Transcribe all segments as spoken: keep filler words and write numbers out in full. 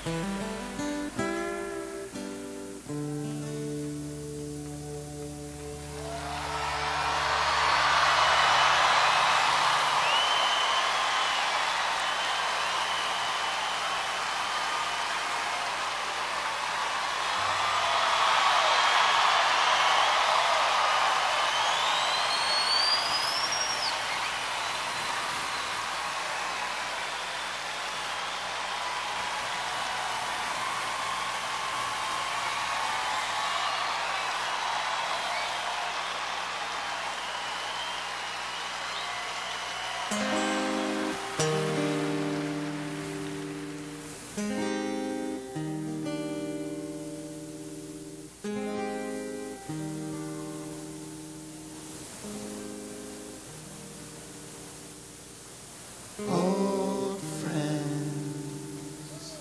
Old friends,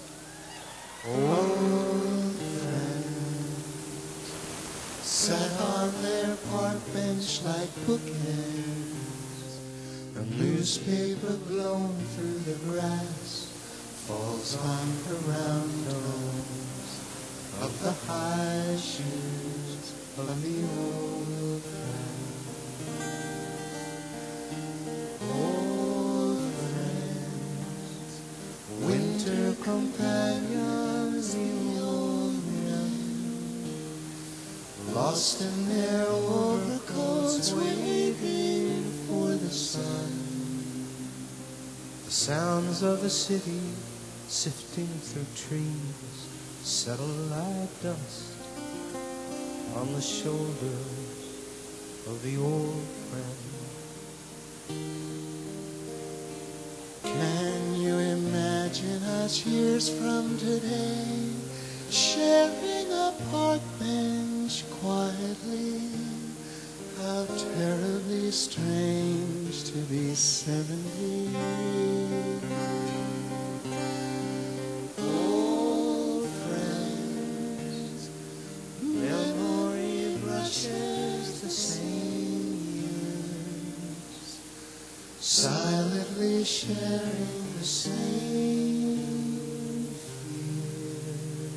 old friends, sat on their park bench like bookends. A newspaper blown through the grass falls on the round toes of the high shoes of the old friend. Winter companions, the old men, lost in their overcoats, waiting for the sun. The sounds of the city sifting through trees settle like dust on the shoulders of the old friend. Can you imagine us years from today, sharing a park bench quietly? How terribly strange to be seventy. Old friends, memory brushes the same years, silently sharing the same fear.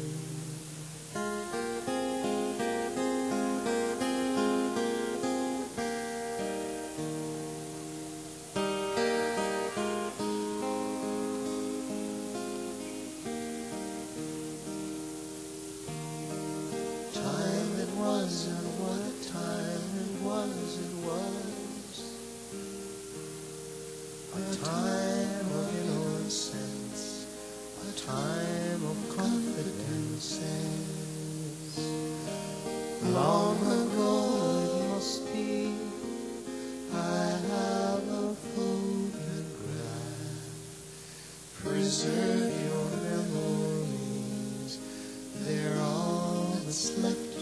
Time it was, and what a time it was, it was. A time of innocence, a time of confidences. Long ago it must be, I have a photograph. Preserve your memories, they're all that's left you.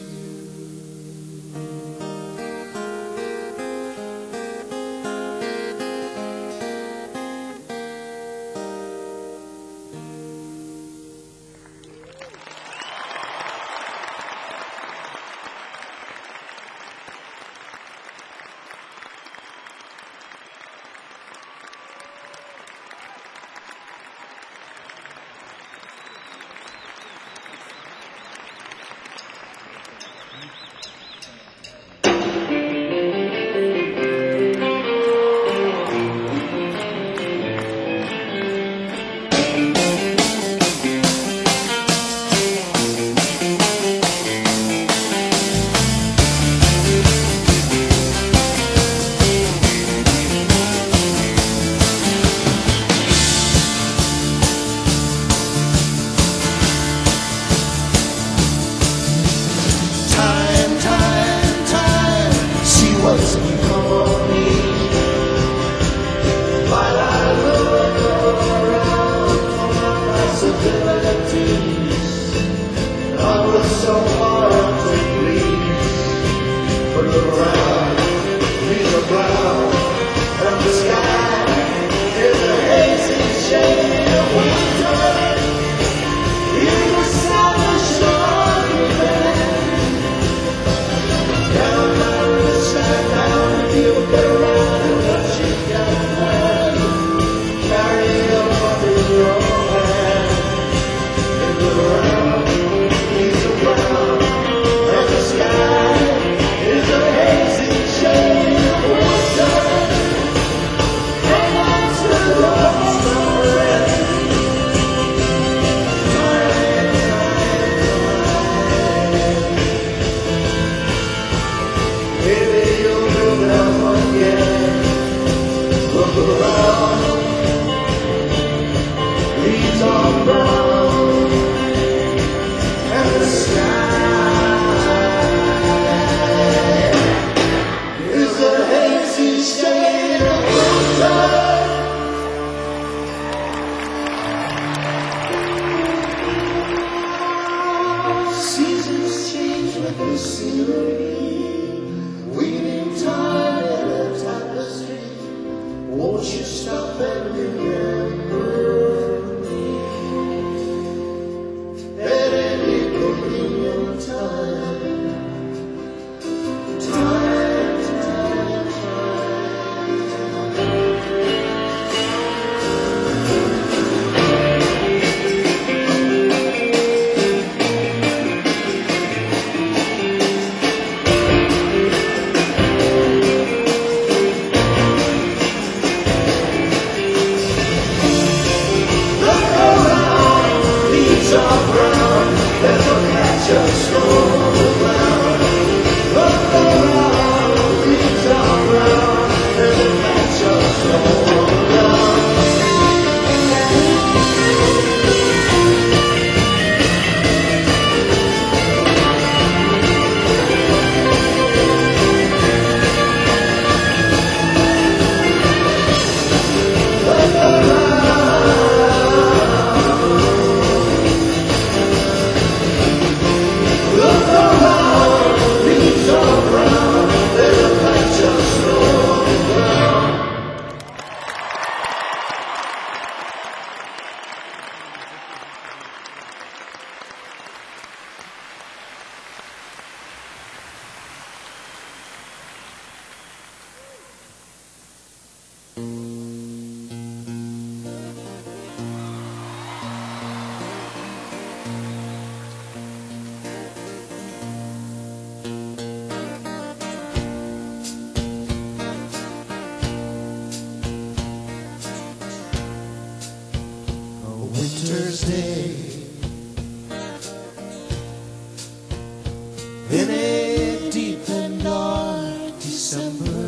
brown, and the sky is a hazy shade of winter. Seasons change with the scenery, weaving time in a tapestry. Won't you stop and remember me at any convenient time? Time, time, winter's day in a deep and dark December.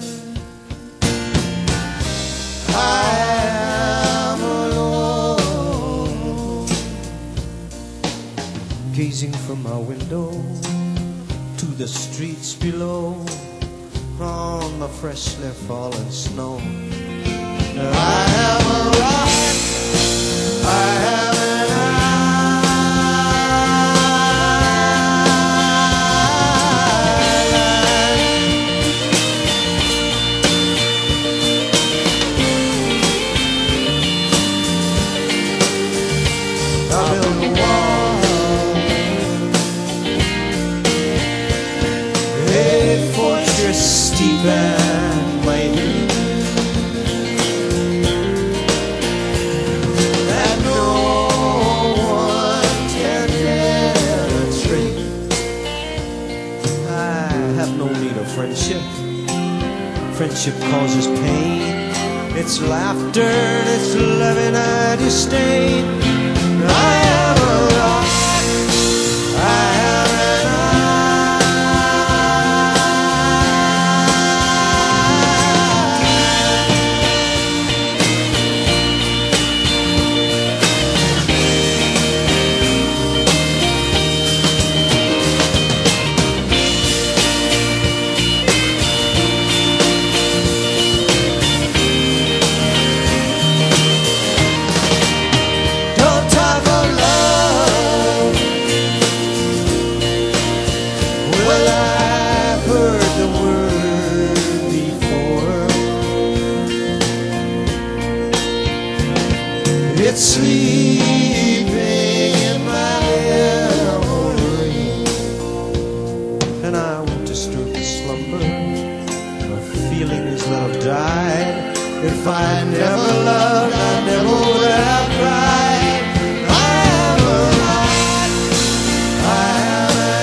I am alone, gazing from my window to the streets below on the freshly fallen snow. I am a rock, I have an island. I built a wall, a fortress steep and mighty, friendship. Friendship causes pain. It's laughter, it's loving I disdain. I am a rock, I am an it's sleeping in my memory, and I won't disturb the slumber of feelings that have died. If I never loved, I never would have cried. I am a rock, I am an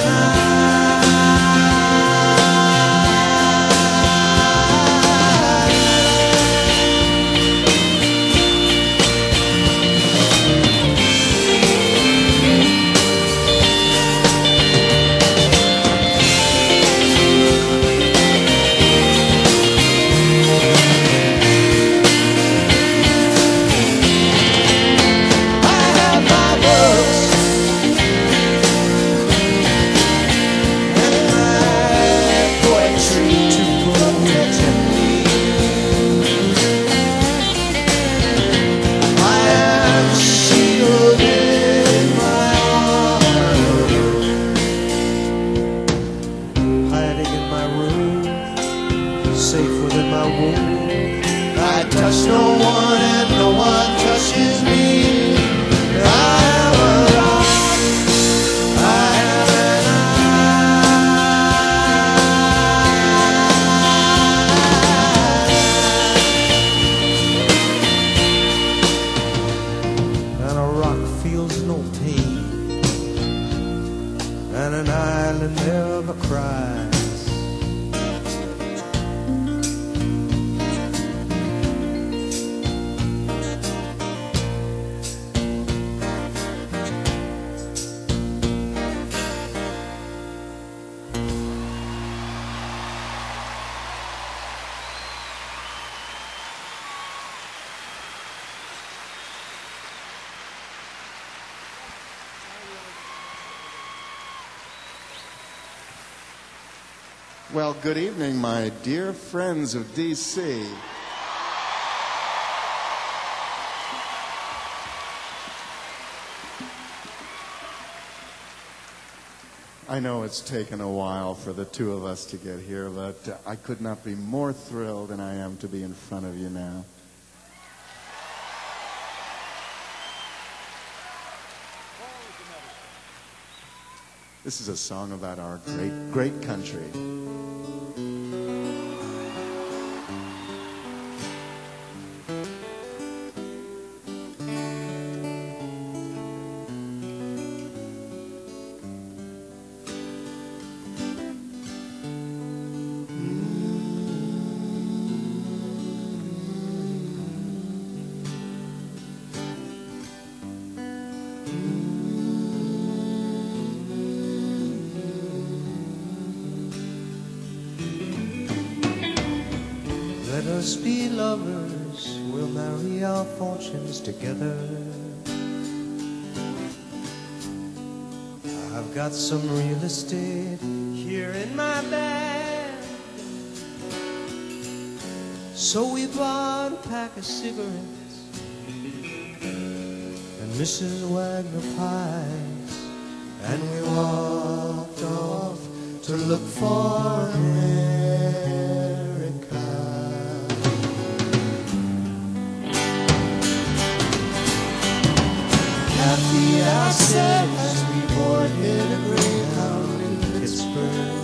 price. Well, good evening, my dear friends of D C. I know it's taken a while for the two of us to get here, but uh, I could not be more thrilled than I am to be in front of you now. This is a song about our great, great country. Let us be lovers, we'll marry our fortunes together. I've got some real estate here in my bag, so we bought a pack of cigarettes and Missus Wagner pies, and we walked off to look for America. Kathy, I said, as we boarded a Greyhound in Pittsburgh,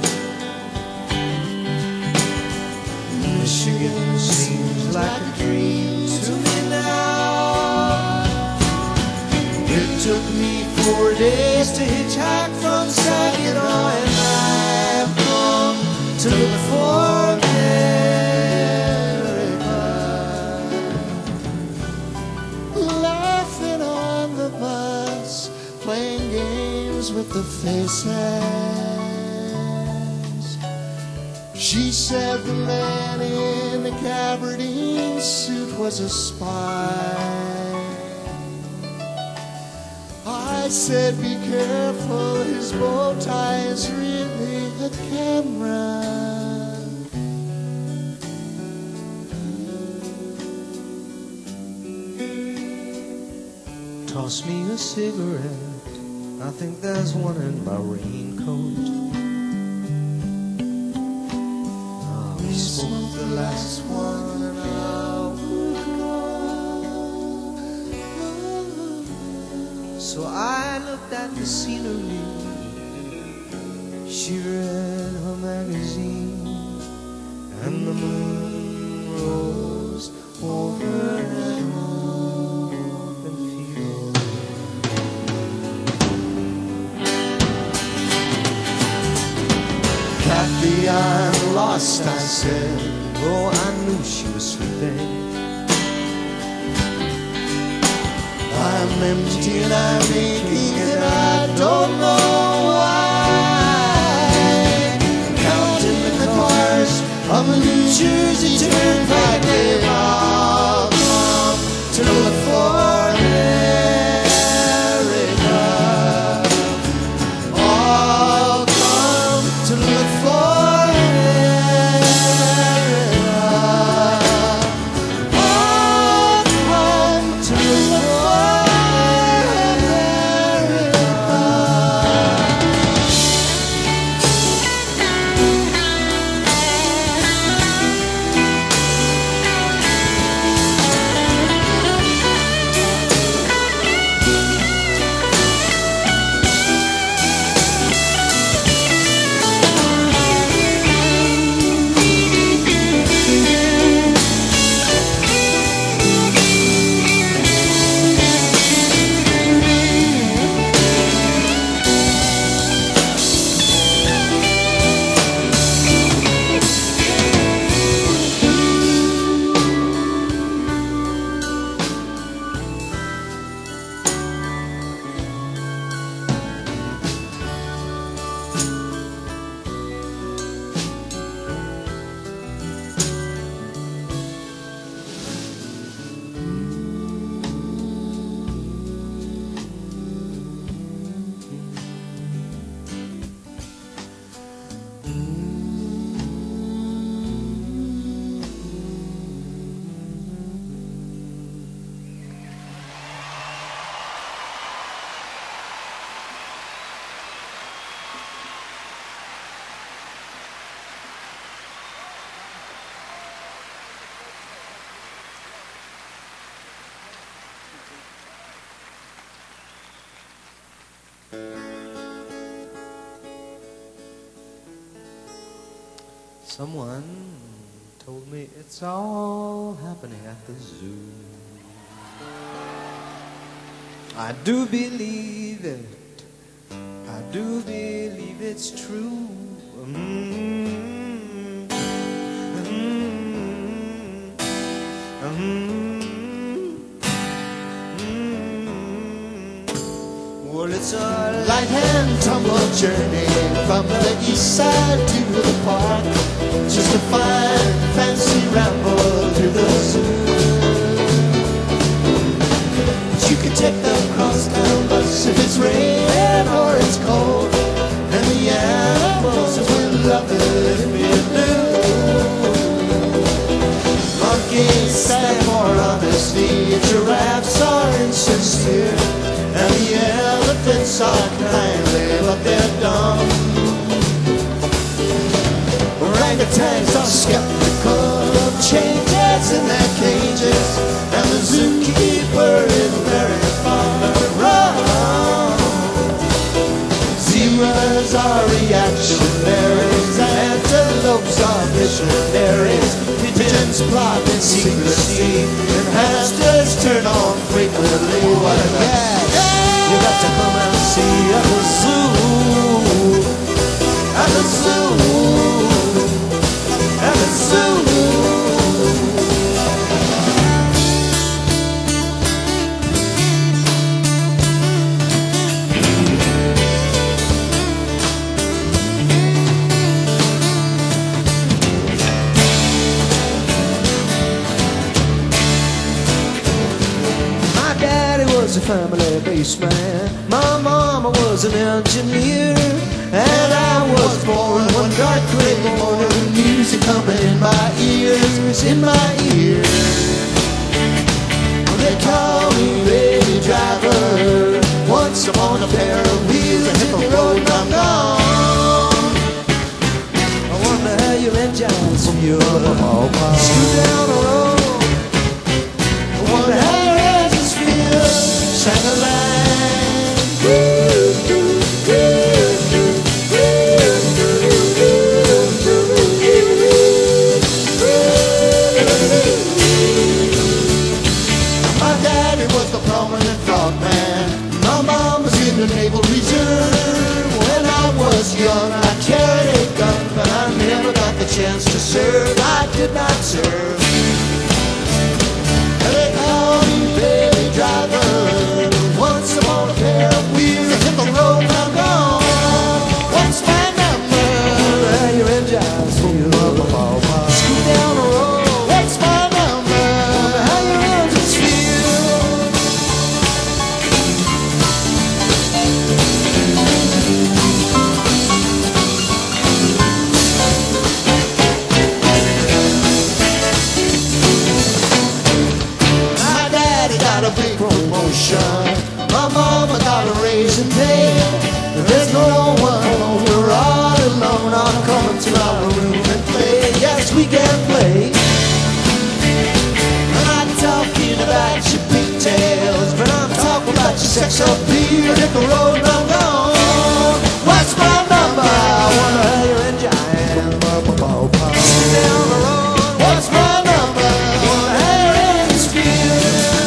Michigan seems like a dream to me now. It took me four days to hitchhike from Saginaw, and I've come to look for America. Laughing on the bus, playing games with the faces. She said the man in the gabardine suit was a spy. I said, be careful, his bow tie is really a camera. Toss me a cigarette, I think there's one in my raincoat. Ah, we smoked the last one an hour ago. So I looked at the scenery, she read her magazine, and the moon rose over an open field. Kathy, I'm lost, I said. Oh, I knew she was sleeping. I'm empty and I'm aching and I don't know why. Counting the cars of a New Jersey turnpike, they've all come to look for America. All come to look for America. All come to look for Someone told me it's all happening at the zoo. I do believe it. I do believe it's true. Mm-hmm. Mm-hmm. Mm-hmm. Well, it's a Light and tumble journey from the east side to the park. Just a fine, fancy ramble through the zoo. But you can take the crosstown bus if it's raining or it's cold, and the animals will love it if you do. Monkeys stand for honesty, giraffes are insincere, and the elephants are kindly but they're dumb. Orangutans are skeptical of changes in their cages, and the zookeeper is very fond of rum. Zebras are reactionaries, antelopes are missionaries, pigeons plot in secrecy, and hamsters turn on frequently. What a gag! You got to come and see at the zoo, at the zoo. My daddy was a family-based man. My mama was an engineer, and I was born one dark gray morning, music coming in my ears, in my ears. They call me baby driver. Once I'm on a pair of wheels, I hit the road and I'm gone. I wonder how your engines feel. Scoot down the road. I wonder how your engines feel. Shine-a-line. My daddy was the prominent frog man. My mom was in the Naval Reserve. When I was young, I carried a gun, but I never got the chance to serve. I did not serve. And they call me baby driver. Once I'm on a pair of wheels, I hit the road and I'm gone. What's my number? How your engines feel. Scoot down the road. What's my number? How your engines feel. My daddy got a big promotion. My mama got a raise in pay. There's no one home, we're all alone. I'm coming to our room and play. Yes, we can play. I'm not talking about your pigtails, but I'm talking about your sex appeal. Hit the road and I'm gone. What's my number? I wanna hear your engine. Sit down the road. What's my number? I wanna hear your engines feel.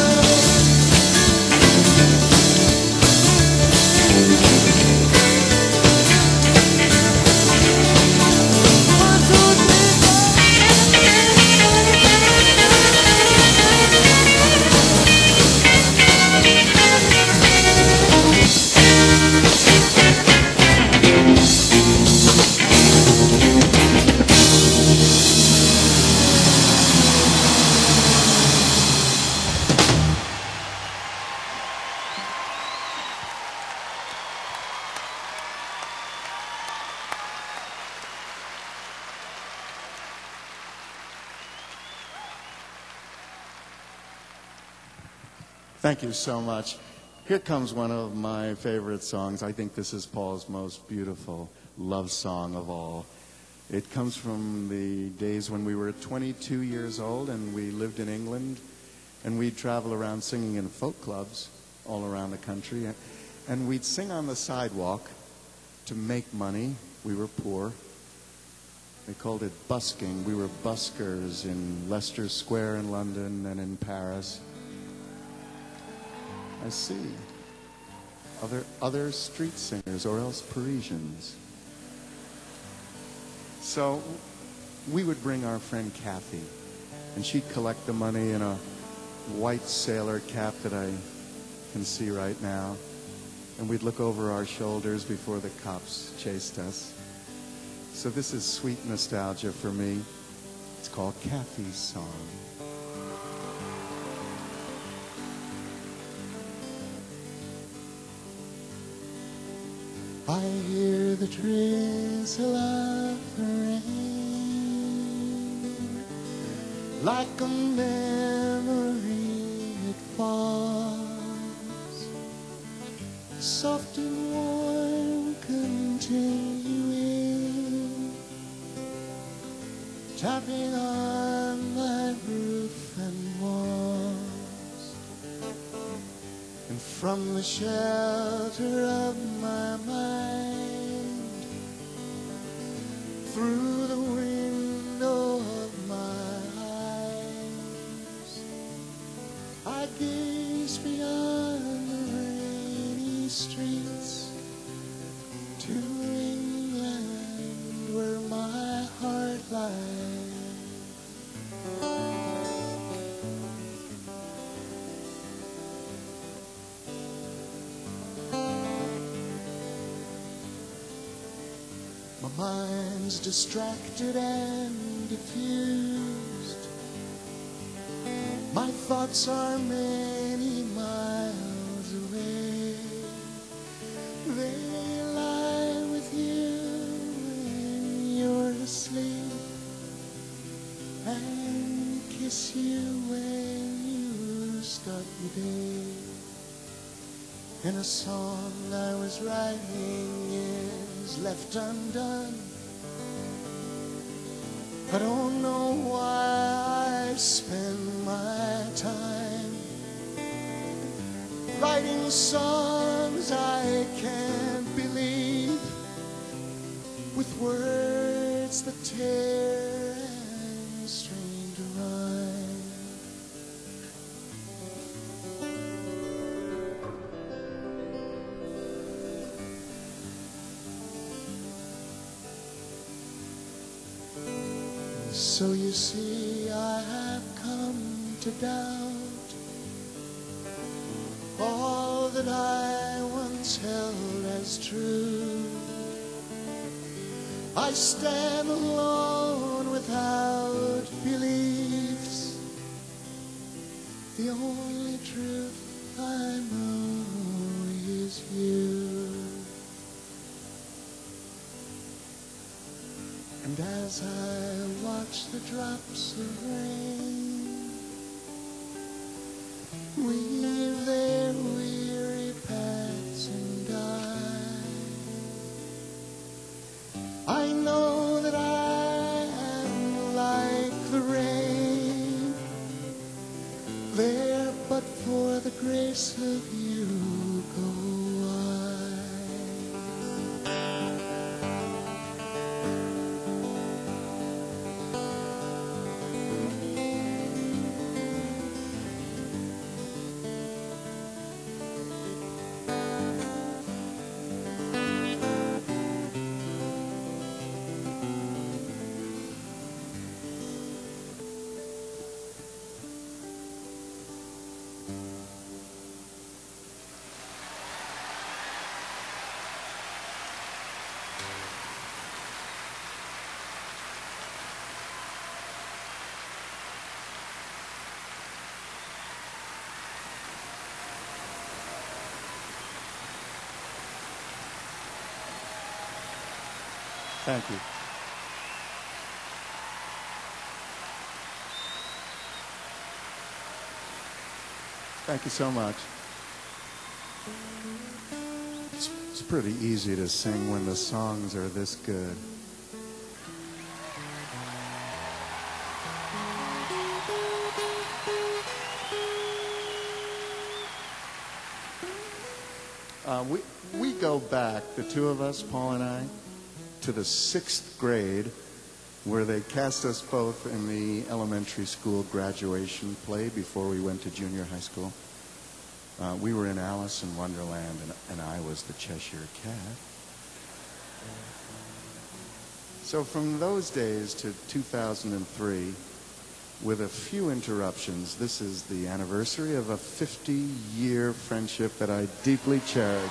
Thank you so much. Here comes one of my favorite songs. I think this is Paul's most beautiful love song of all. It comes from the days when we were twenty-two years old and we lived in England, and we'd travel around singing in folk clubs all around the country. And we'd sing on the sidewalk to make money. We were poor. They called it busking. We were buskers in Leicester Square in London and in Paris. I see. Other, other street singers, or else Parisians. So we would bring our friend Kathy, and she'd collect the money in a white sailor cap that I can see right now. And we'd look over our shoulders before the cops chased us. So this is sweet nostalgia for me. It's called Kathy's Song. I hear the drizzle of the rain, like a memory it falls, soft and warm, continuing, tapping on my roof and walls. And from the shelter of my mind, through the window of my eyes, I gaze beyond the rainy streets to England, where my heart lies. My mind's distracted and diffused. My thoughts are many miles away. They lie with you when you're asleep, and kiss you when you start your day. And a song I was writing is left undone. I don't know why I spend my time writing songs I can't believe, with words that tear and strain to rhyme. So you see, I have come to doubt all that I once held as true. I stand alone without beliefs. The only truth I know is you. And as I watch the drops of rain weave their weary paths and die, I know that I am like the rain, there but for the grace of you go I. Thank you. Thank you so much. It's, it's pretty easy to sing when the songs are this good. Uh, we, we go back, the two of us, Paul and I, to the sixth grade, where they cast us both in the elementary school graduation play before we went to junior high school. Uh, we were in Alice in Wonderland, and, and I was the Cheshire Cat. So from those days to two thousand three, with a few interruptions, this is the anniversary of a fifty-year friendship that I deeply cherish.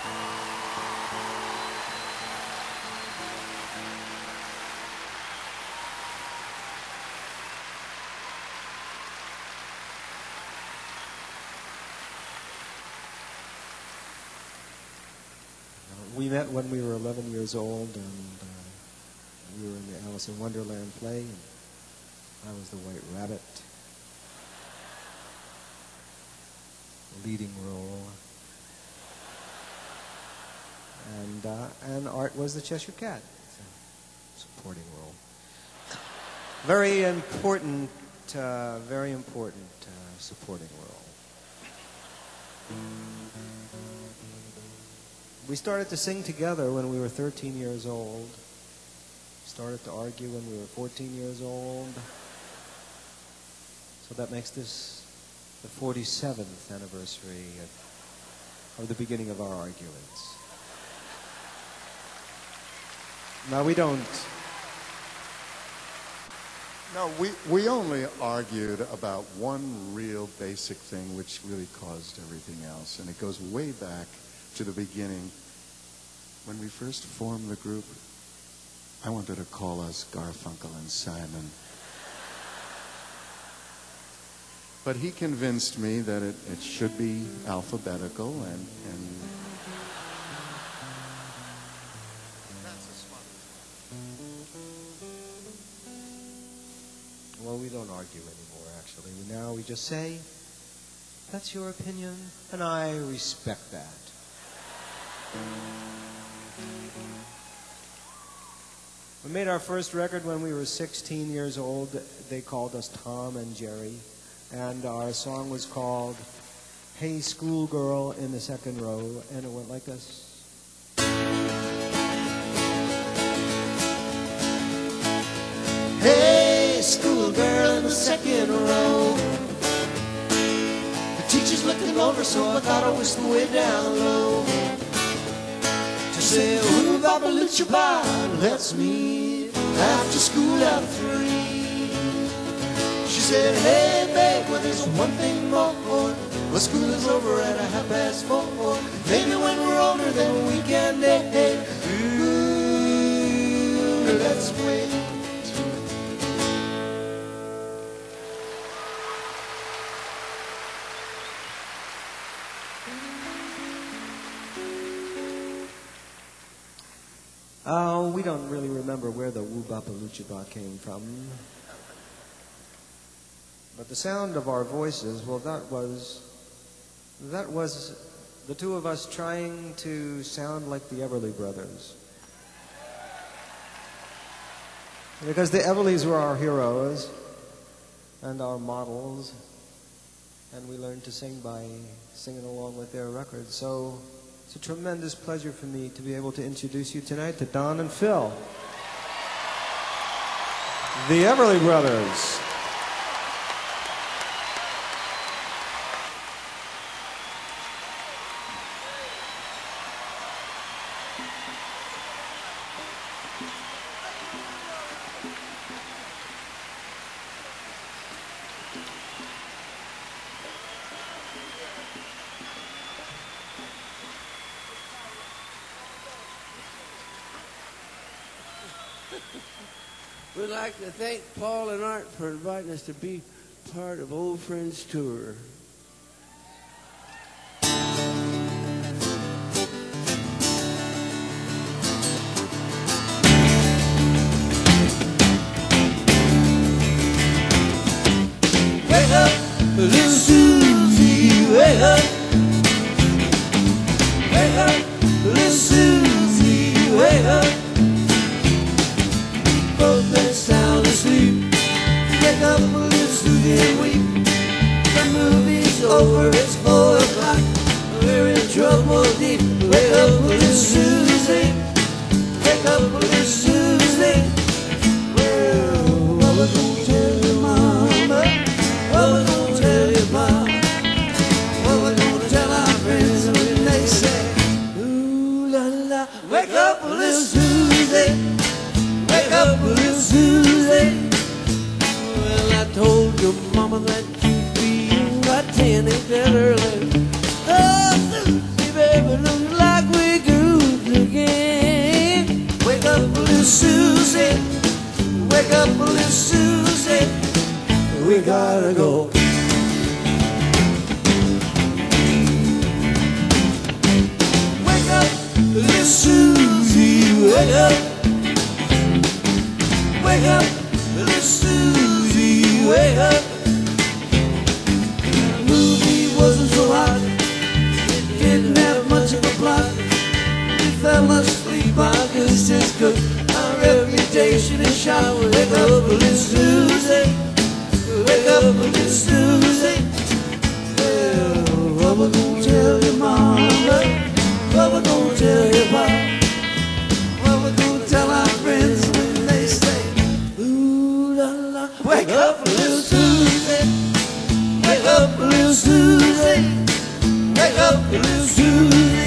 We met when we were eleven years old, and uh, we were in the Alice in Wonderland play, and I was the White Rabbit, leading role, and uh, and Art was the Cheshire Cat, supporting role. Very important, uh, very important uh, supporting role. We started to sing together when we were thirteen years old. Started to argue when we were fourteen years old. So that makes this the forty-seventh anniversary of, of the beginning of our arguments. Now we don't... No, we, we only argued about one real basic thing which really caused everything else, and it goes way back to the beginning. When we first formed the group, I wanted to call us Garfunkel and Simon. But he convinced me that it, it should be alphabetical, and, and Well, we don't argue anymore, actually. Now we just say, that's your opinion, and I respect that. We made our first record when we were sixteen years old. They called us Tom and Jerry. And our song was called Hey Schoolgirl in the Second Row. And it went like this. Hey, schoolgirl in the second row. The teacher's looking over, so I thought I'd whistle way down low. Say, ooh, Babalucha, let's meet after school at three. She said, hey, babe, well, there's one thing more. Well, school is over at a half past four. Maybe when we're older, then we can date. Ooh, let's wait. Oh, we don't really remember where the Woo Bapa Lucha Ba came from. But the sound of our voices, well, that was, that was the two of us trying to sound like the Everly Brothers. Because the Everlys were our heroes and our models, and we learned to sing by singing along with their records. So it's a tremendous pleasure for me to be able to introduce you tonight to Don and Phil, the Everly Brothers. We'd like to thank Paul and Art for inviting us to be part of Old Friends Tour. Wake up, little Susie, wake up. Wake up, little Susie, wake up. Both been sound asleep. Wake up, little Susie, and weep. The movie trouble deep. Wake up, little Susie. Wake up, little Susie. Well, what we gonna tell your mama? What we gonna tell your mama? What we gonna tell our friends when they say, ooh la la, wake up, little Susie. Wake up, little Susie. Well, I told your mama that you'd be in by ten, ain't that early? Oh, Susie, baby, looks like we're good again. Wake up, little Susie. Wake up, little Susie. We gotta go. Wake up, little Susie. Wake up. Wake up, little Susie. Wake up. The movie wasn't so hot. It didn't have much of a plot. We fell asleep, our goose cook. Our reputation is shot. Wake up, little Susie. Wake up, little Susie. Well, what we gonna tell your mama? What we gonna tell your papa? What we gonna tell our friends when they say, ooh la la? Wake up, little Susie. Wake up, little Susie. Wake up, little Susie.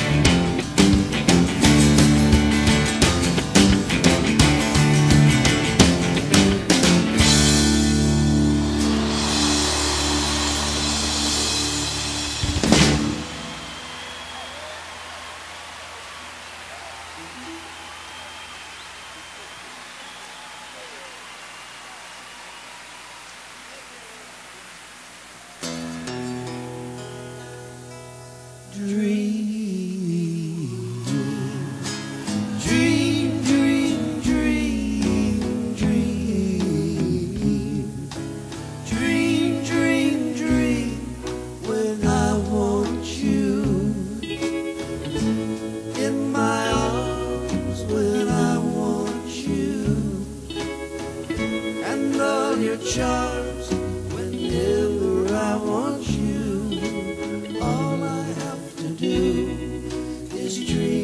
Charms whenever I want you. All I have to do is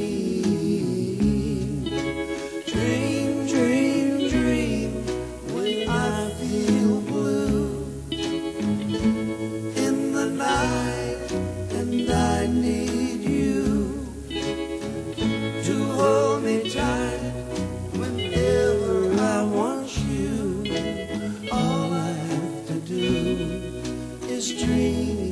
dream, dream, dream, dream. When I feel blue in the night, and I need you to hold me tight whenever I want you. All I have to do is dream.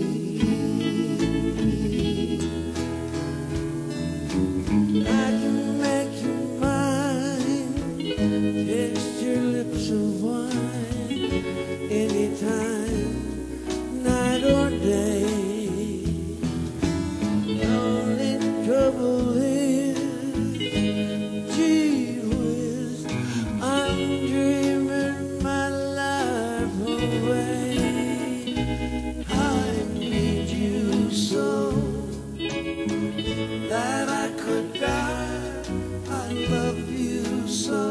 I can make you mine, taste your lips of wine, anytime, night or day. The only trouble is, gee whiz, I'm dreaming my life away. I need you so that I could die. I love you so,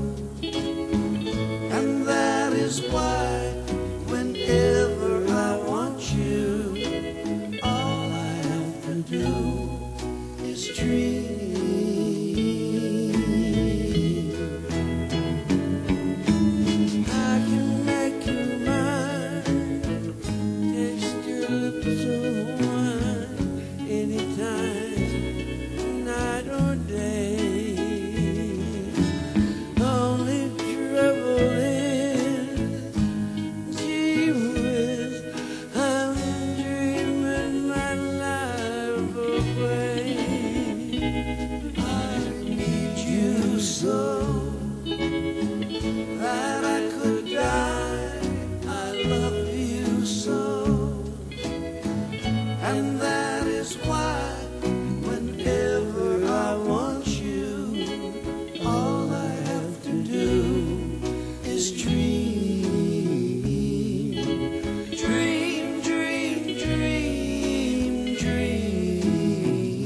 and that is why whenever I want you, all I have to do is dream. I can make you mine, taste your lips of wine, anytime, night or day. Only trouble is, gee whiz, I'm dreaming my life away. I need you so that I could die. I love you so, and that is why whenever I want you, all I have to do is dream, dream, dream, dream, dream.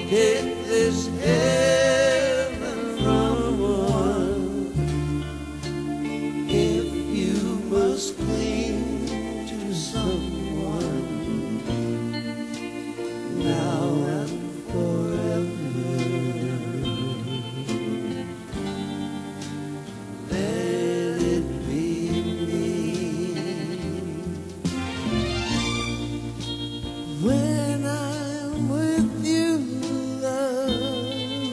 hit this heaven from one. If you must cling to someone now and forever, let it be me. When I'm with you, love,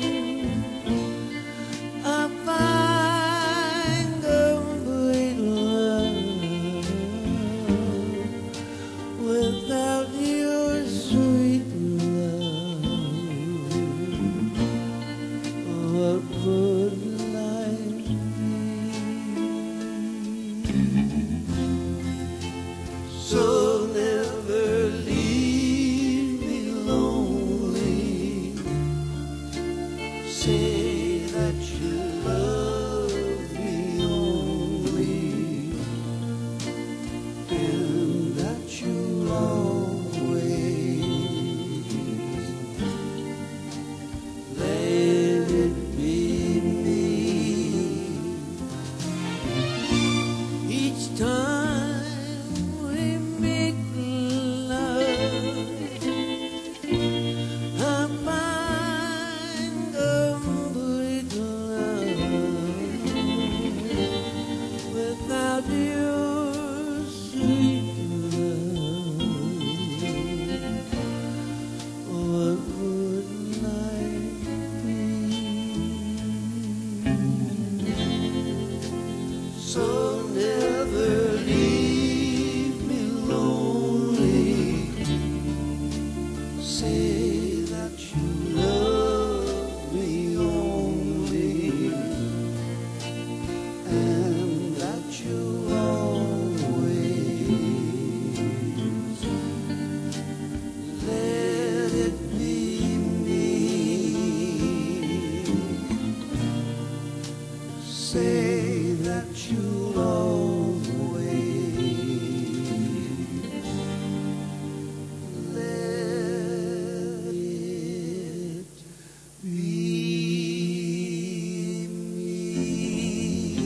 I find complete love. Without your sweet love, what would life be? So never leave me lonely. Say that you love me only, and that you'll always let it be me. Each time we make love, I find complete love. Without your sweet love, what would life be? So never leave me lonely. Say that you love me only, and that you always let it be me. Say that you'll always let it be me.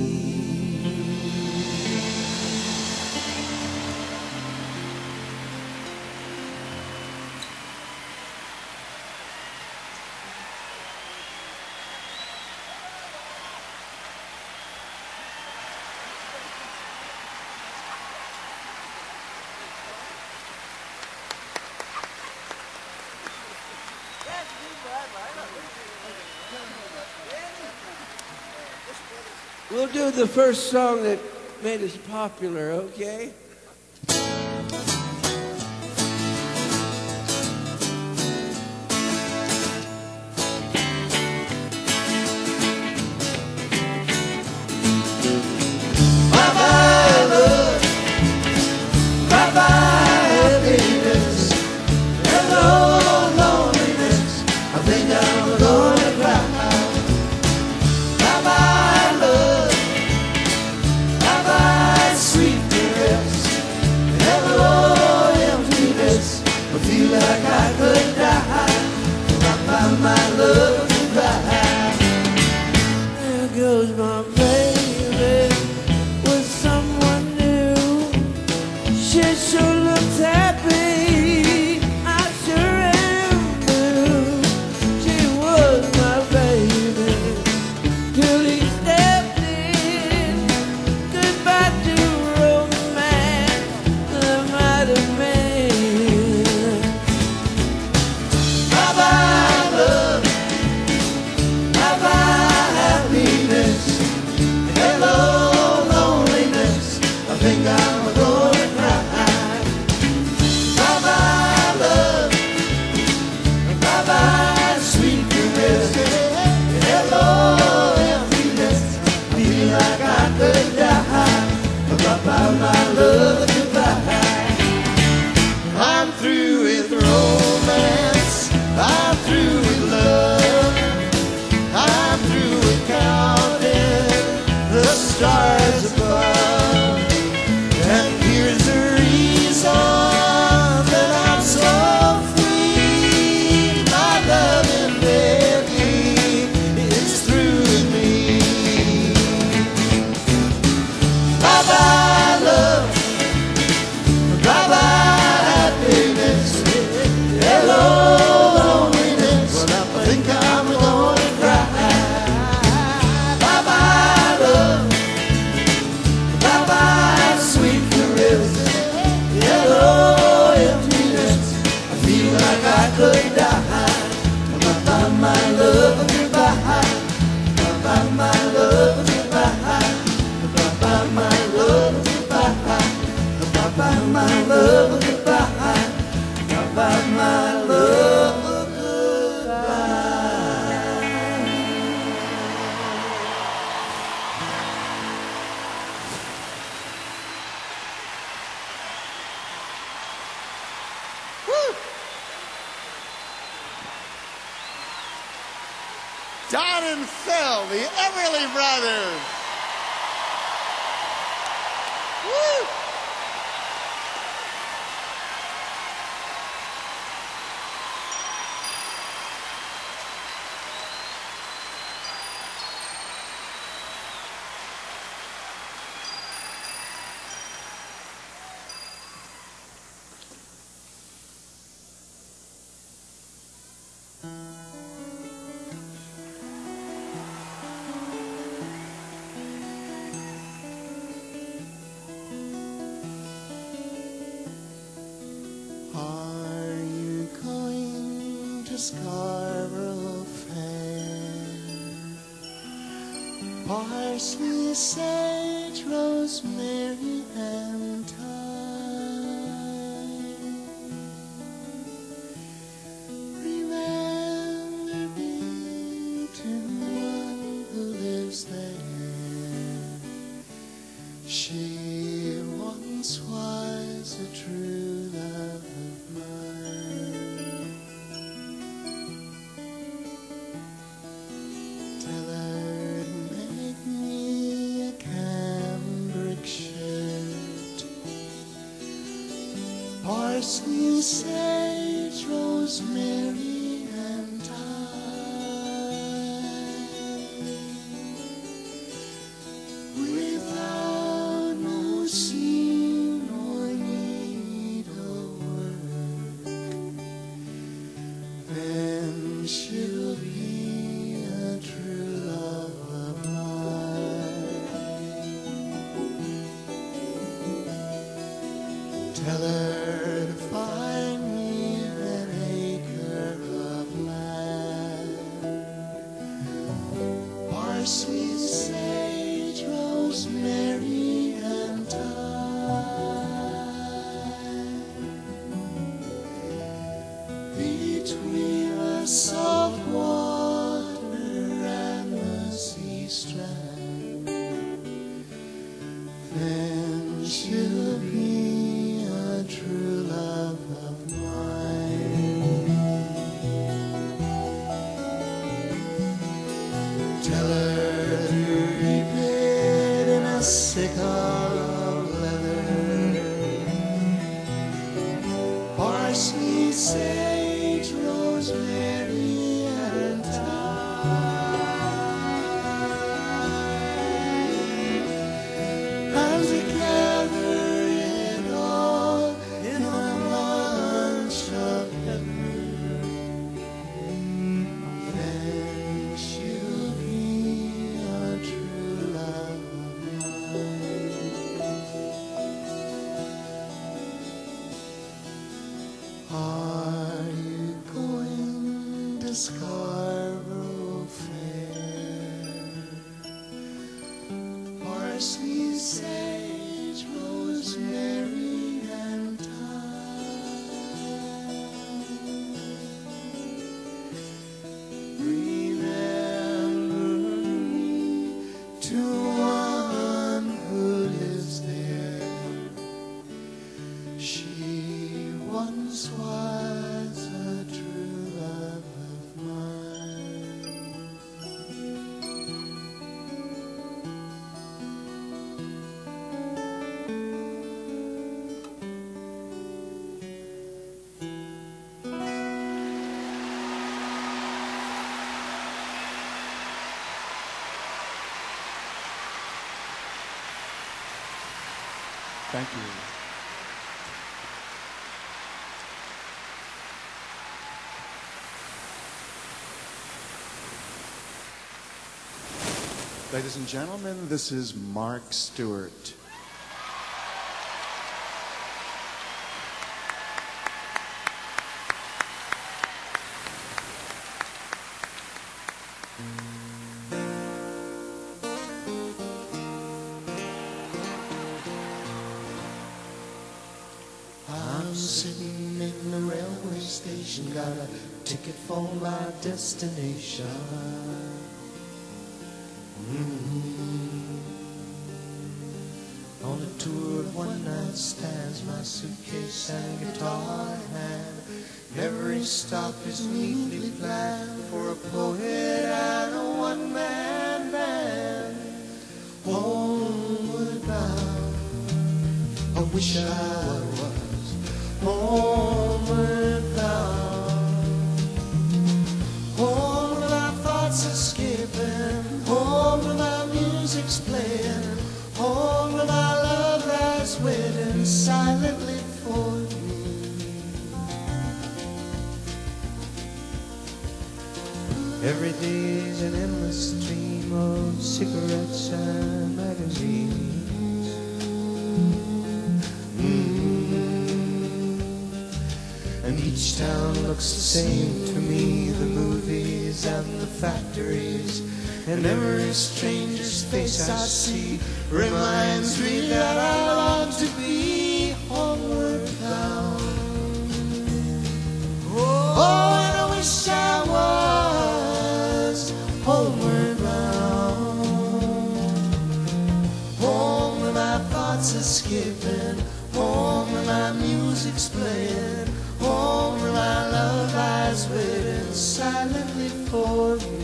We'll do the first song that made us popular, okay? Bye-bye, love. Bye-bye, happiness. Hello, loneliness. I think I'm gonna cry. Bye-bye, love. Bye-bye, sweet caress. Hello, emptiness. I feel like I could die. Bye-bye, my love, goodbye. There goes my baby with someone new. She sure looks happy. I sure am too. She was my baby till he stepped in. Goodbye to romance, the mighty man. Bye-bye, love. Bye-bye, happiness. Hello, loneliness. I think I'm gonna cry. Bye-bye, love. Bye-bye, sweet caress. Hello, emptiness. Feel like I could die. Bye-bye, my love, goodbye. I'm through with romance. I'm through with love. I'm through with counting the stars above. And here's the reason that I'm so free. My love is Don and Phil, the Everly Brothers. Woo! Scarborough Fair. Parsley, sage, rosemary, and thyme. Remember me to one who lives there. She once was a true love of mine. Parsley, sage, rosemary, and thyme. Without no seam or need of work, then she'll be a true love of mine. Tell her sweet sage, rosemary, and thyme. Between the salt water and the sea strand, then she'll be a true love of mine. Tell her sickle of leather, parsley, sage, rosemary, and thyme, and together it all in a bunch of pepper. Then she'll be a true love. Are you going to Scarborough Fair? Parsley, sage, rosemary, and thyme. Remember me to one who lives there. She once was a true love of mine. Thank you. Ladies and gentlemen, this is Mark Stewart. I'm sitting in the railway station, got a ticket for my destination. Mm-hmm. On a tour of one night stands, my suitcase and guitar in hand. Every stop is neatly planned for a poet and a one-man band. Homeward bound, I wish I was homeward bound. Home where my thoughts escaping, home where my music's playing, home where my love lies waiting silently for me. Every day's an endless stream of cigarettes and magazines. Mm. And each town looks the same to me, the movies and the factories. And every stranger's face I see reminds me that I long to be homeward bound. Oh, and I wish I was homeward bound. Home where my thoughts are skipping, home where my music's playing, home where my love lies waiting silently for me.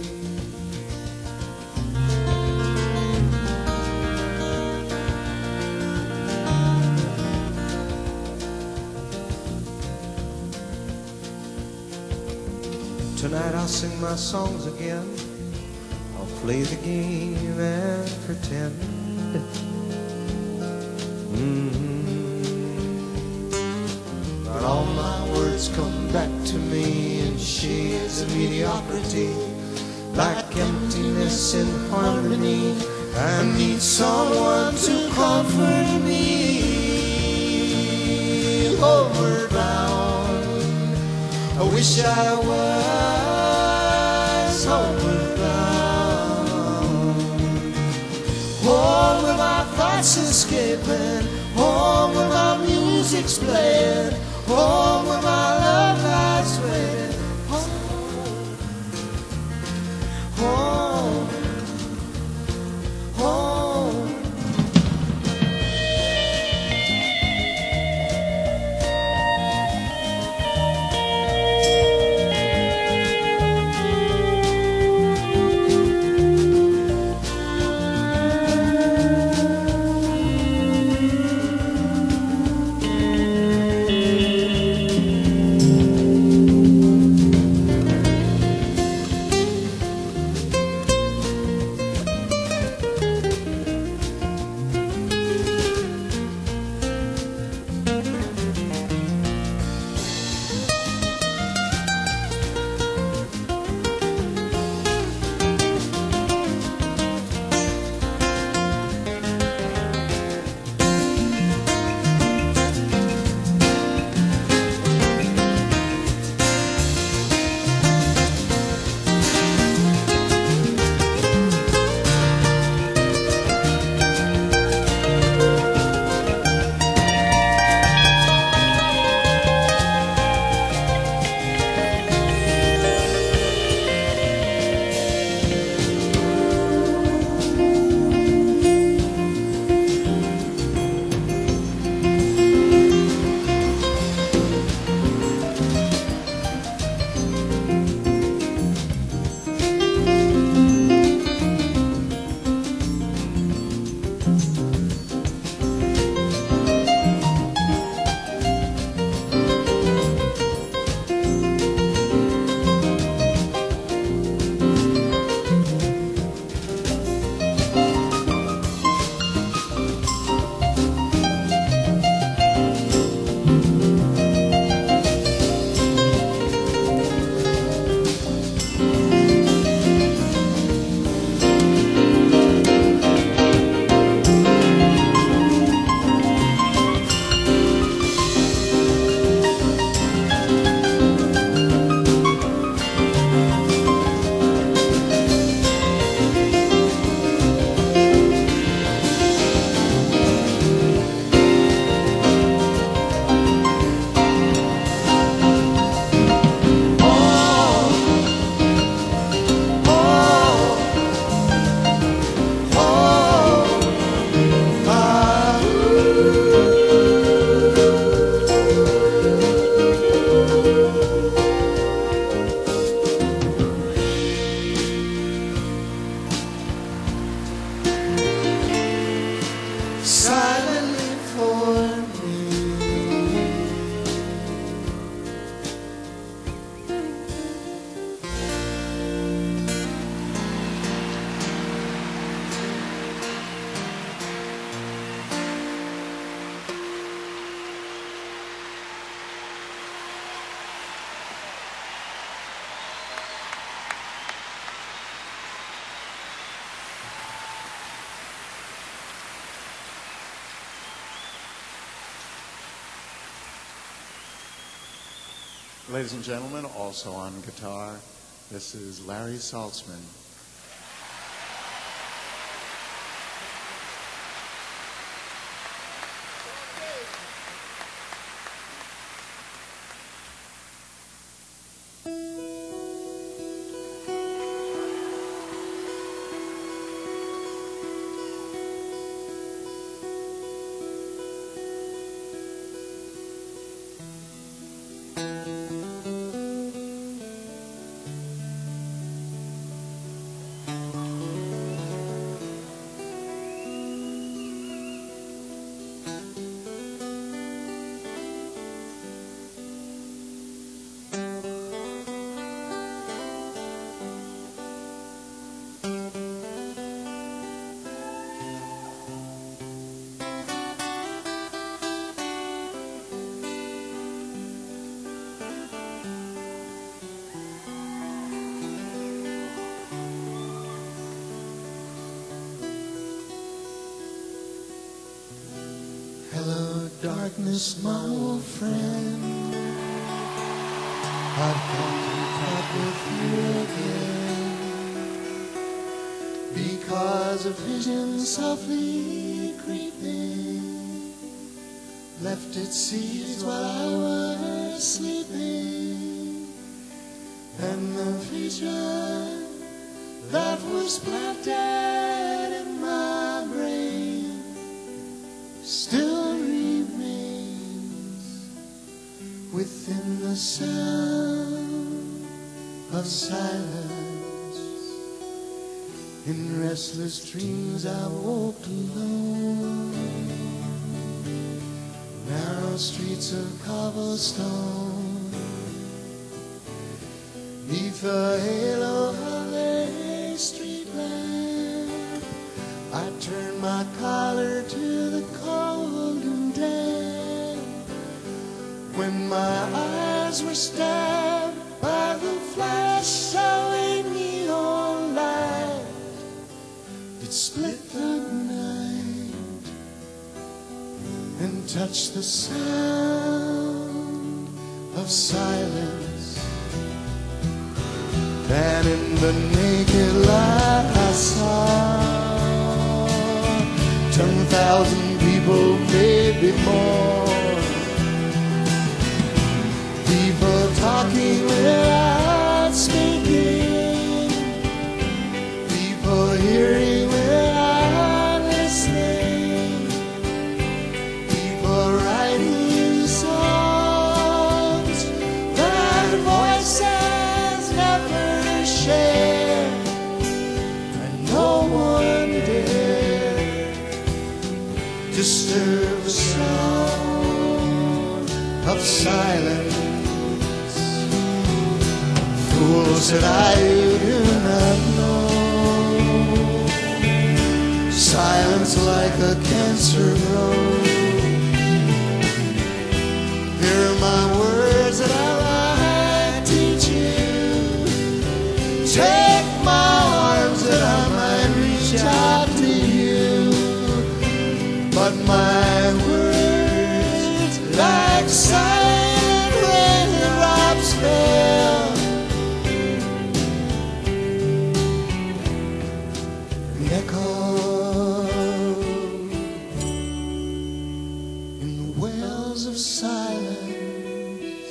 Tonight I'll sing my songs again, I'll play the game and pretend. Mm-hmm. But all my words come back to me in shades of mediocrity, like emptiness in harmony. I need someone to comfort me. Homeward bound, I wish I was homeward bound. Home where my thoughts escaping, home where my music's playing, home where my love lies waiting. Home, home, home. Ladies and gentlemen, also on guitar, this is Larry Saltzman. Hello, darkness, my old friend. I've come to talk with you again because a vision softly creeping left its seeds while I was sleeping, and the vision that was planted in my brain still remains within the sound of silence. In restless dreams I woke alone, narrow streets of cobblestone, neath the halo of a street lamp. I turned my collar to the cold and damp when my eyes were stabbed by the flash of a neon light that split the night and touched the sound of silence. And in the naked light I saw ten thousand people, maybe more. People talking without speaking, people hearing without listening, people writing songs that voices never share, and no one dared disturb the sound of silence. Fools that I do not know, silence like a cancer grows. Here are my words that I might teach you. Take my arms that I might reach out to you. But my words, like silent raindrops, fell and echoed in the wells of silence.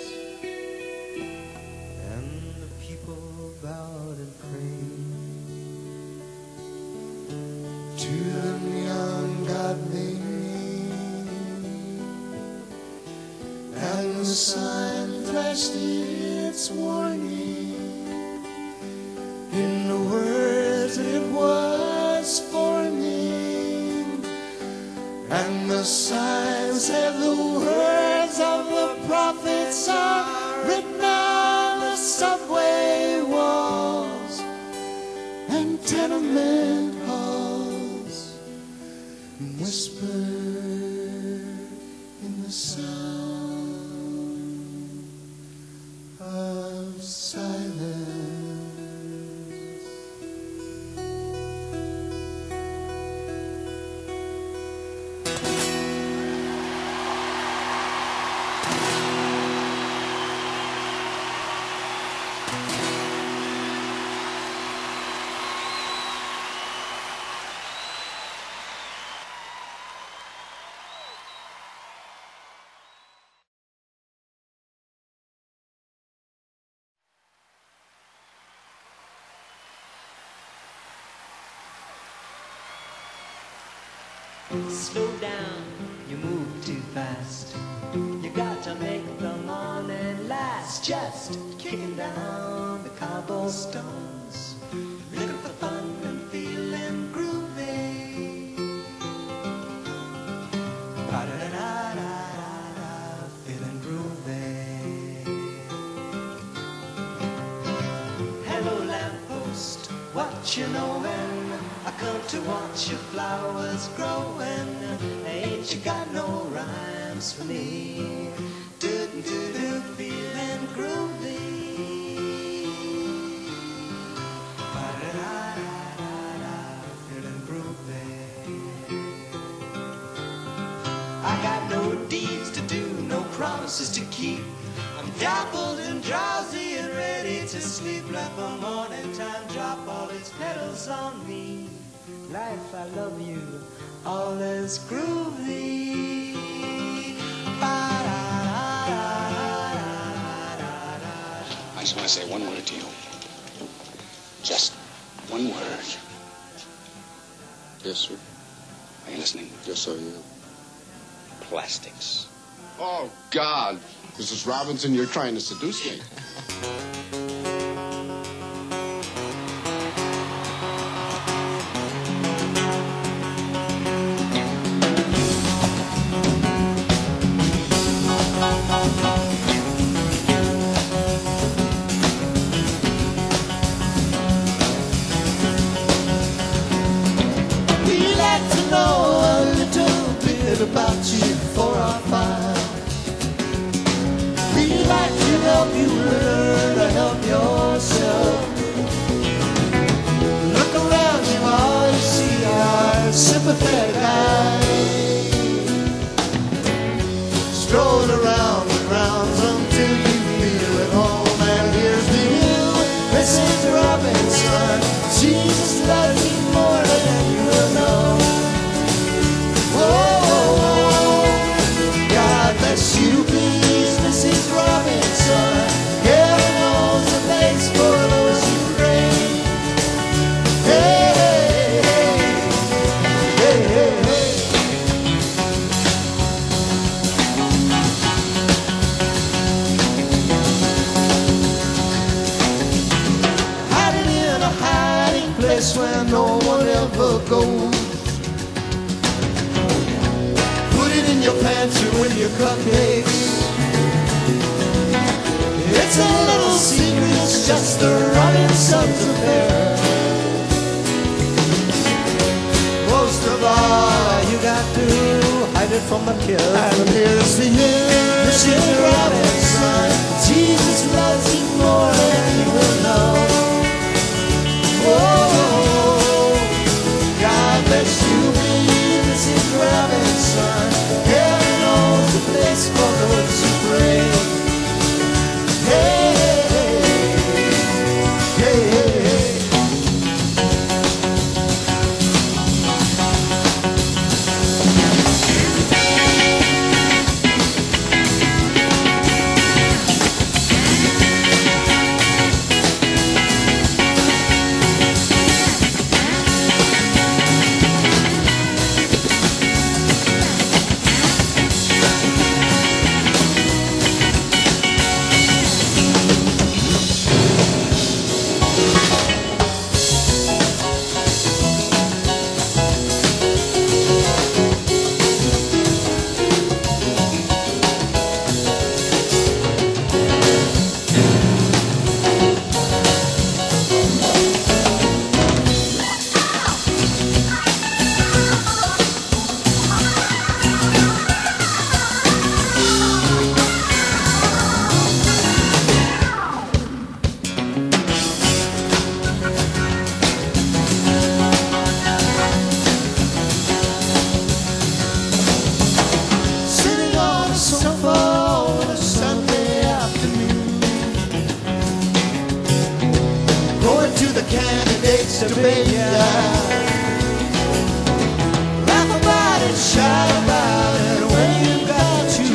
And the people bowed and prayed to the neon god they made, and the sign flashed its warning in the words it was forming, and the sign said the words of the prophets are written on the subway walls and tenement halls, and whispered in the sound of silence. Slow down, you move too fast. You got to make the morning last. Just kicking down the cobblestones, looking for fun and feeling groovy. Ba-da-da-da-da-da, feeling groovy. Hello lamppost, what you knowin'? I come to watch your flowers growing. Ain't you got no rhymes for me? Do do do, feeling groovy. Ba da da da da, feeling groovy. I got no deeds to do, no promises to keep. I'm dappled and drowsy and ready to sleep. Let the morning time drop all its petals on me. Life, I love you, all is groovy. I just want to say one word to you. Just one word. Yes, sir. Are you listening? Yes, I am. Plastics. Oh, God. Missus Robinson, you're trying to seduce me. About you for our file. We'd like to help you learn to help yourself. Look around you, all you see are sympathetic eyes, strolling around the grounds until you feel at home. And here's to you, Missus Robinson. Jesus loves you more than you will know. Whoa. You please, Missus Robinson. Heaven knows a place for those who pray. Hey, hey, hey, hey, hey. Hiding in a hiding place where no one ever goes. In your pants or in your cupcakes. It's a little secret, it's just the Robinson's affair. Most of all, you got to hide it from the kids. And here's to you, Missus Robinson. Jesus loves you more than you will know. Whoa, God bless you, Missus Robinson. Heaven knows a place for those who pray. Hey, hey, hey, hey, hey. to be young. Laugh about it, shout about it when you got to.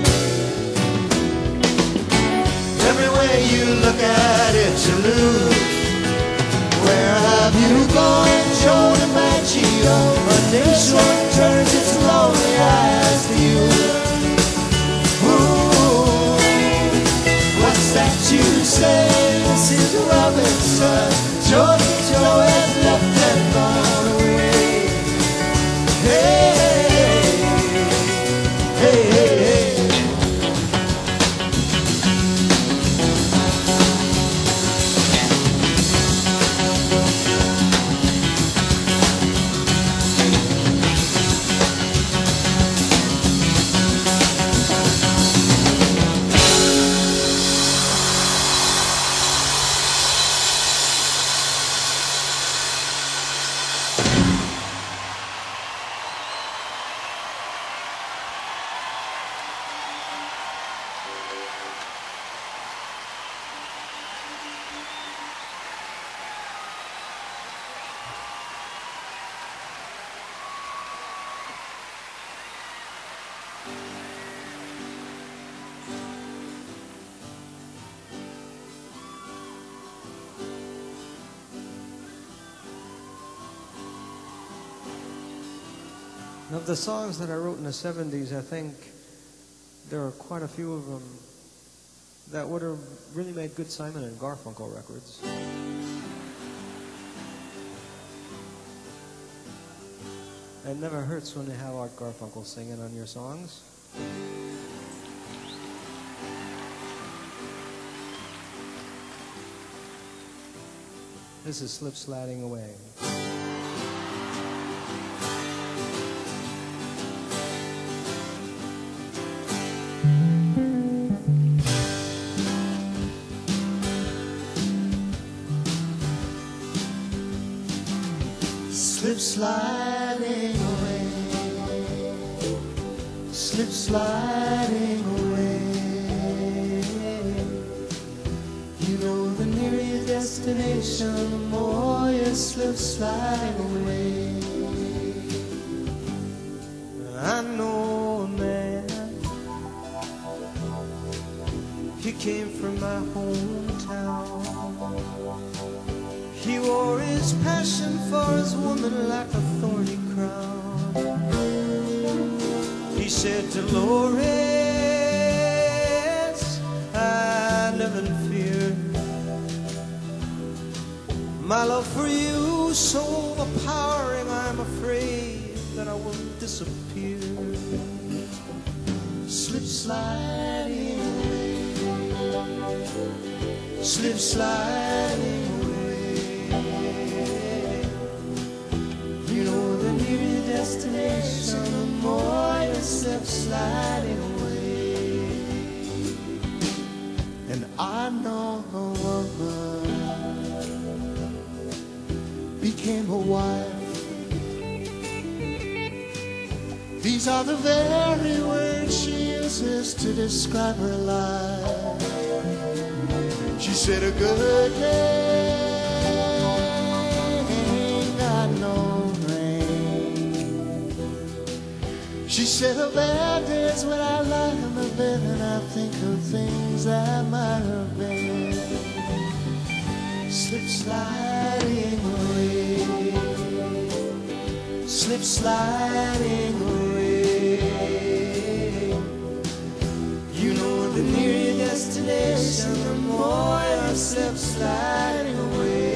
Every way you look at it, you lose. Where have you gone, Joe DiMaggio? A nation turns station. Josie Joe has left and gone away. Hey, hey, hey, hey. Of the songs that I wrote in the seventies, I think there are quite a few of them that would have really made good Simon and Garfunkel records. It never hurts when you have Art Garfunkel singing on your songs. This is Slip Sliding Away. Slip sliding away, slip sliding away. You know the nearer your destination, the more you slip sliding away. I know a man, he came from my hometown. He wore his passion for his woman like a thorny crown. He said, Dolores, I live in fear. My love for you is so overpowering, I'm afraid that I will disappear. Slip sliding away, slip sliding away. You know the nearer your destination, the more you slip sliding away. And I know a woman became a wife. These are the very words she uses to describe her life. She said a good thing got no rain. She said a bad days when I lie in the bed and I think of things that might have been. Slip sliding away, slip sliding away. You know the nearer your destination, the more you slip sliding away.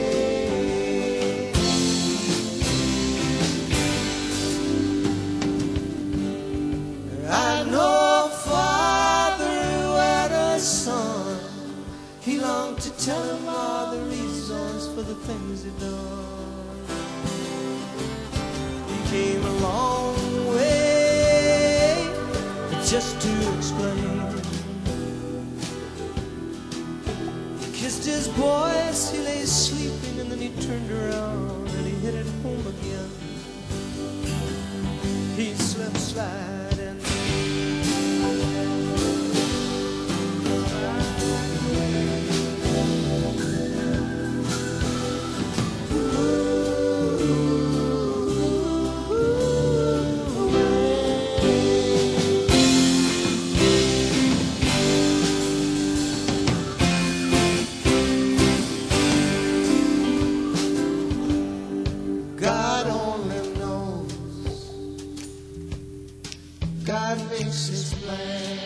I know a father who had a son. He longed to tell him all the reasons for the things he'd done. He came a long way just to explain. He kissed his boy as he lay sleeping, and then he turned around and he headed home again. He slept sliding.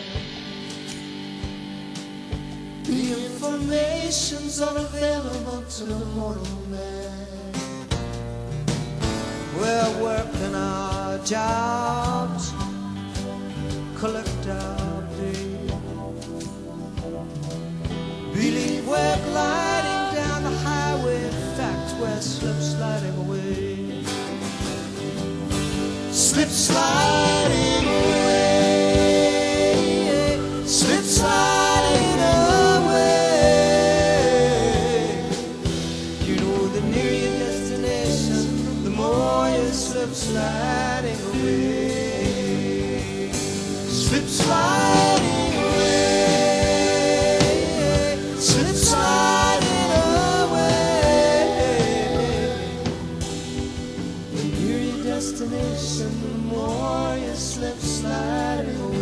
Unavailable to the mortal man. We're working our jobs, collect our pay. Believe we're gliding down the highway, in fact we're slip sliding away. Slip sliding away, slip sliding away. You know the nearer your destination, the more you slip sliding away. Slip sliding away, slip sliding away. The nearer your destination, the more you slip sliding away.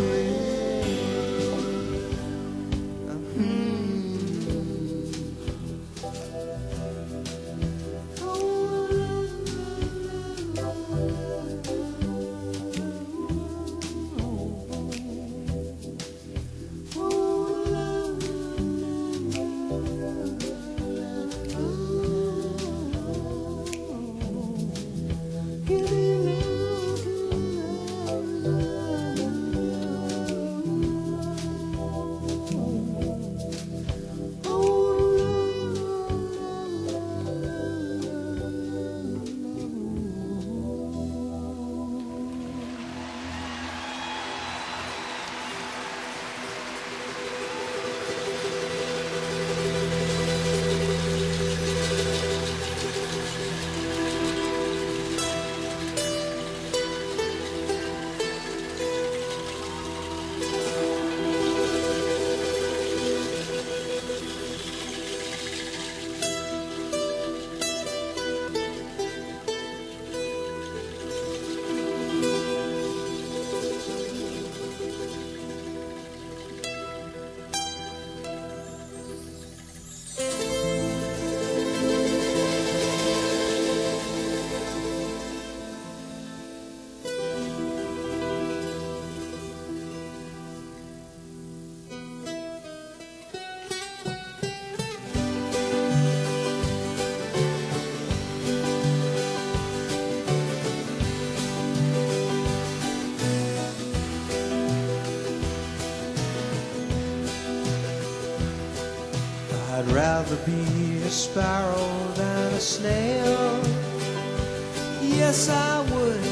I'd rather be a sparrow than a snail. Yes, I would.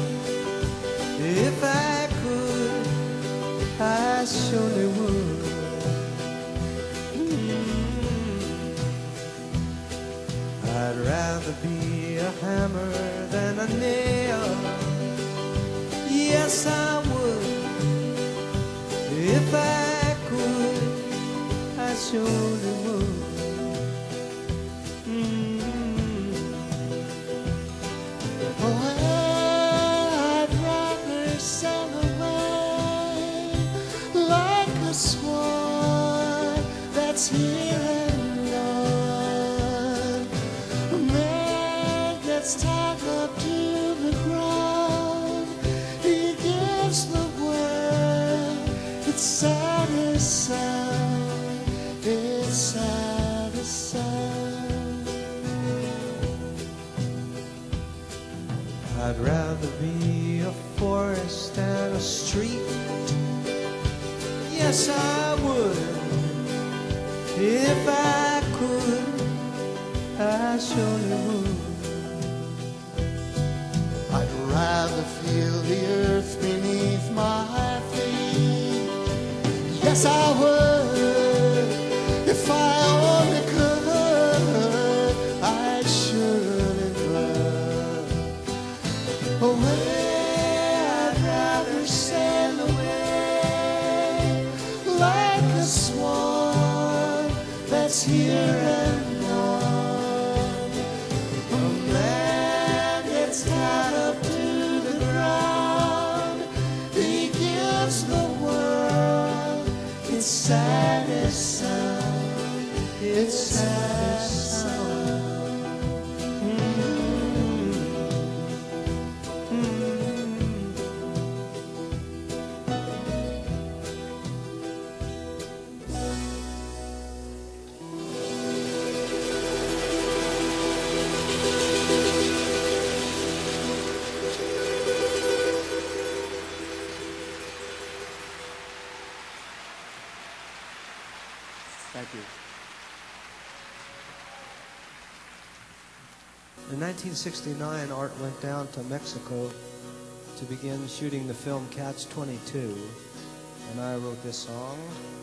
If I could, I surely would. Mm. I'd rather be a hammer than a nail. Yes, I would. If I could, I surely would. Here and gone, a man gets tied up to the ground. He gives the world its saddest sound, its saddest sound. I'd rather be a forest than a street. Yes, I would. If I could, I surely would. I'd rather feel the earth beneath my feet. Yes, I would. If I only could, I'd surely run away. I'd rather sail away like a swan that's here and gone. A man gets tied up to the ground. He gives the world its In nineteen sixty-nine, Art went down to Mexico to begin shooting the film Catch twenty-two, and I wrote this song.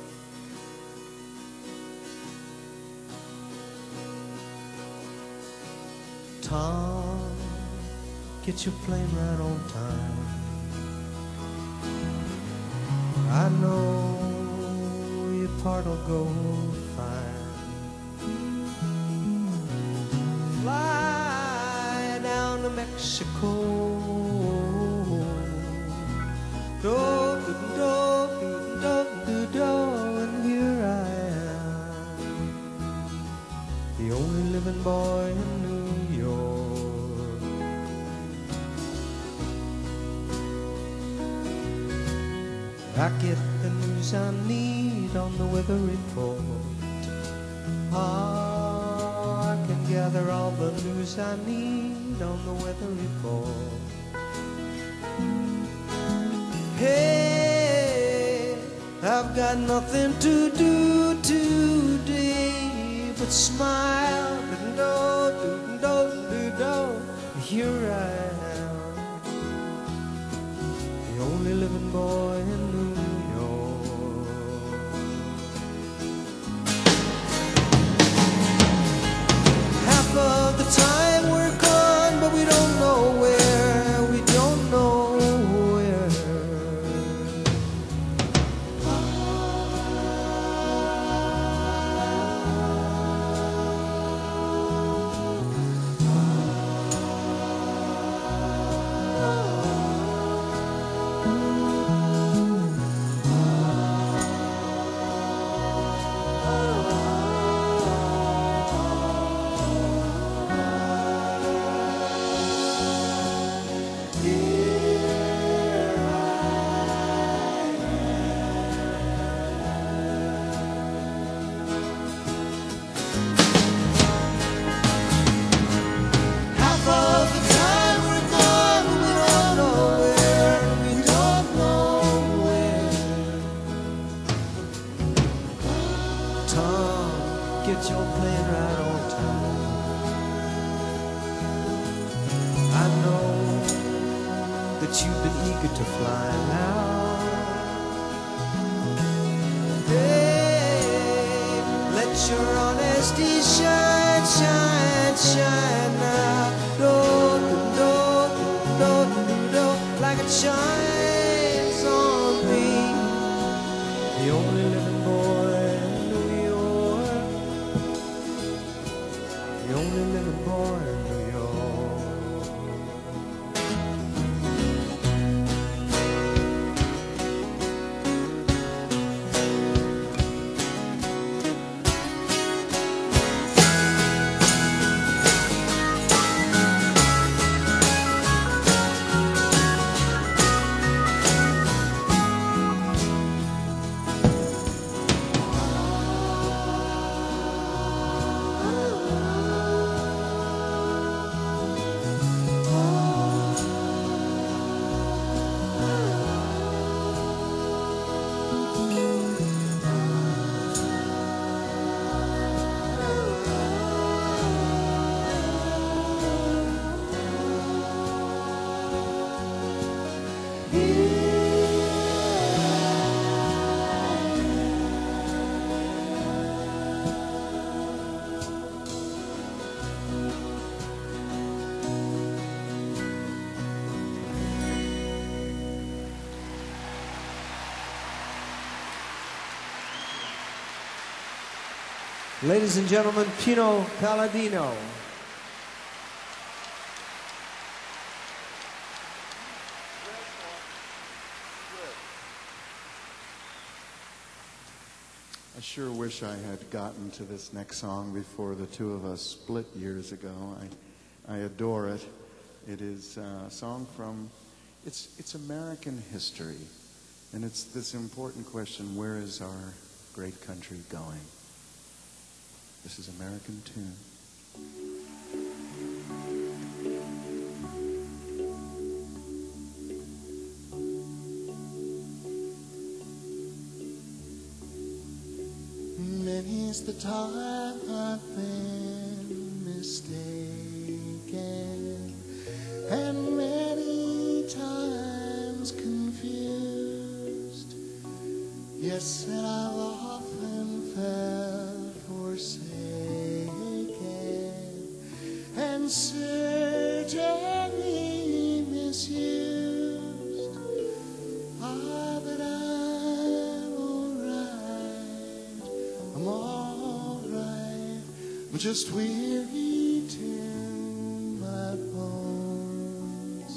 Tom, get your plane right on time. I know your part'll go fine. Fly down to Mexico. Do, do, do, do, do, do, and here I am, the only living boy in New York. I get the news I need on the weather report. Ah, I can gather all the news I need on the weather report. Hey, I've got nothing to do today but smile. Do, do, do, do, do. Here I am, the only living boy in New York. Half of the time we're gone, but we don't know where. We don't know. Get your plane right on time. I know that you've been eager to fly now. Hey, let your honesty shine, shine, shine now. Do, do, do, do, do, like it shines on me, the only living boy. The only living boy in New York. Ladies and gentlemen, Pino Palladino. I sure wish I had gotten to this next song before the two of us split years ago. I, I adore it. It is a song from, it's, it's American history. And it's this important question, where is our great country going? This is American Tune. Many's the time I've been mistaken Yes, and I've often felt forsaken and certainly misused. Ah, but I'm alright, I'm alright. I'm just weary to my bones.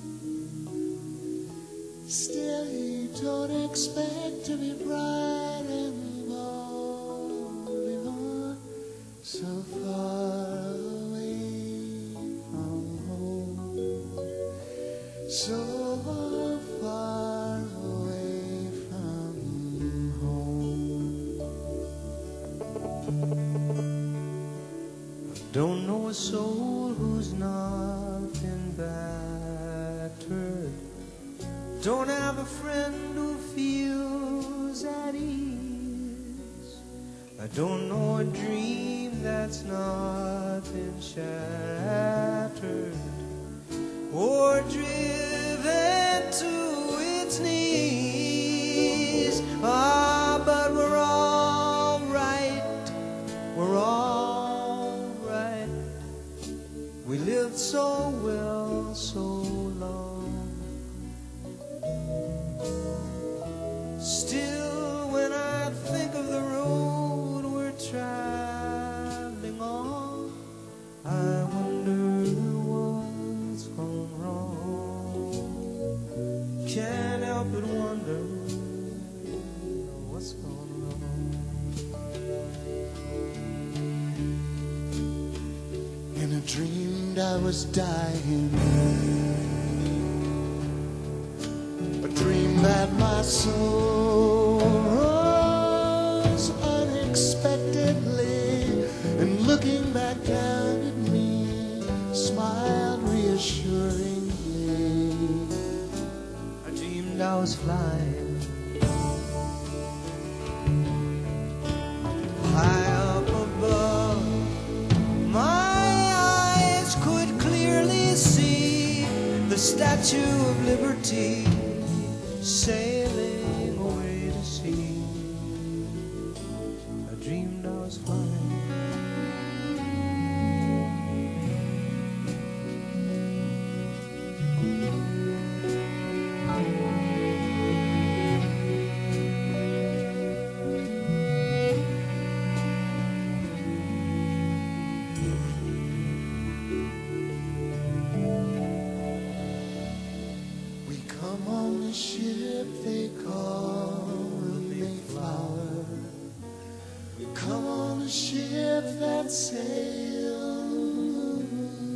Still, you don't expect to be bright and bold, even so far away from home, so far away from home. Don't know a soul who's not been battered. Don't have a friend who feels at ease. I don't know a dream that's not been shattered or driven to its knees. Ah, but we're all right, we're all right. We lived so well, so long. Still, when I think of the road we're traveling on, I wonder what's gone wrong. Can't help but wonder what's gone wrong. And I dreamed I was dying. A dream that my soul rose unexpectedly, and looking back down at me, smiled reassuringly. I dreamed I was flying high up above. My eyes could clearly see the Statue of Liberty sailing away to sea. I dreamed I was flying. We come on the ship they call the Mayflower. We come on a ship that sails.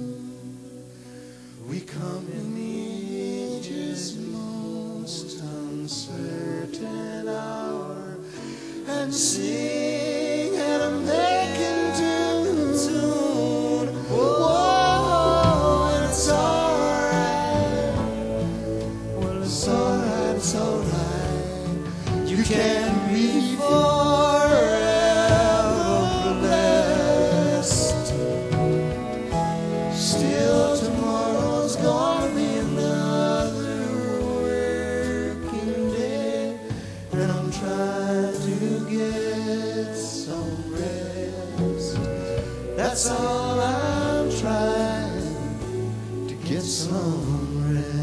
We come in the age's most uncertain hour and sing an American tune. Whoa, and it's alright. Well, it's alright, it's alright. You can be forever blessed. Still, tomorrow's gonna be another working day, and I'm trying to get some rest. That's all I'm trying, to get some rest.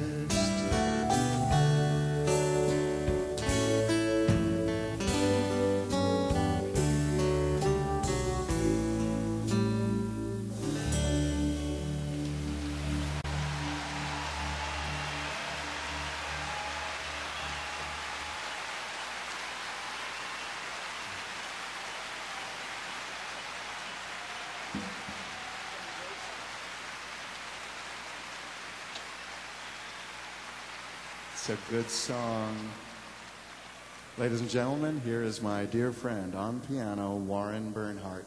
It's a good song. Ladies and gentlemen, here is my dear friend on piano, Warren Bernhardt.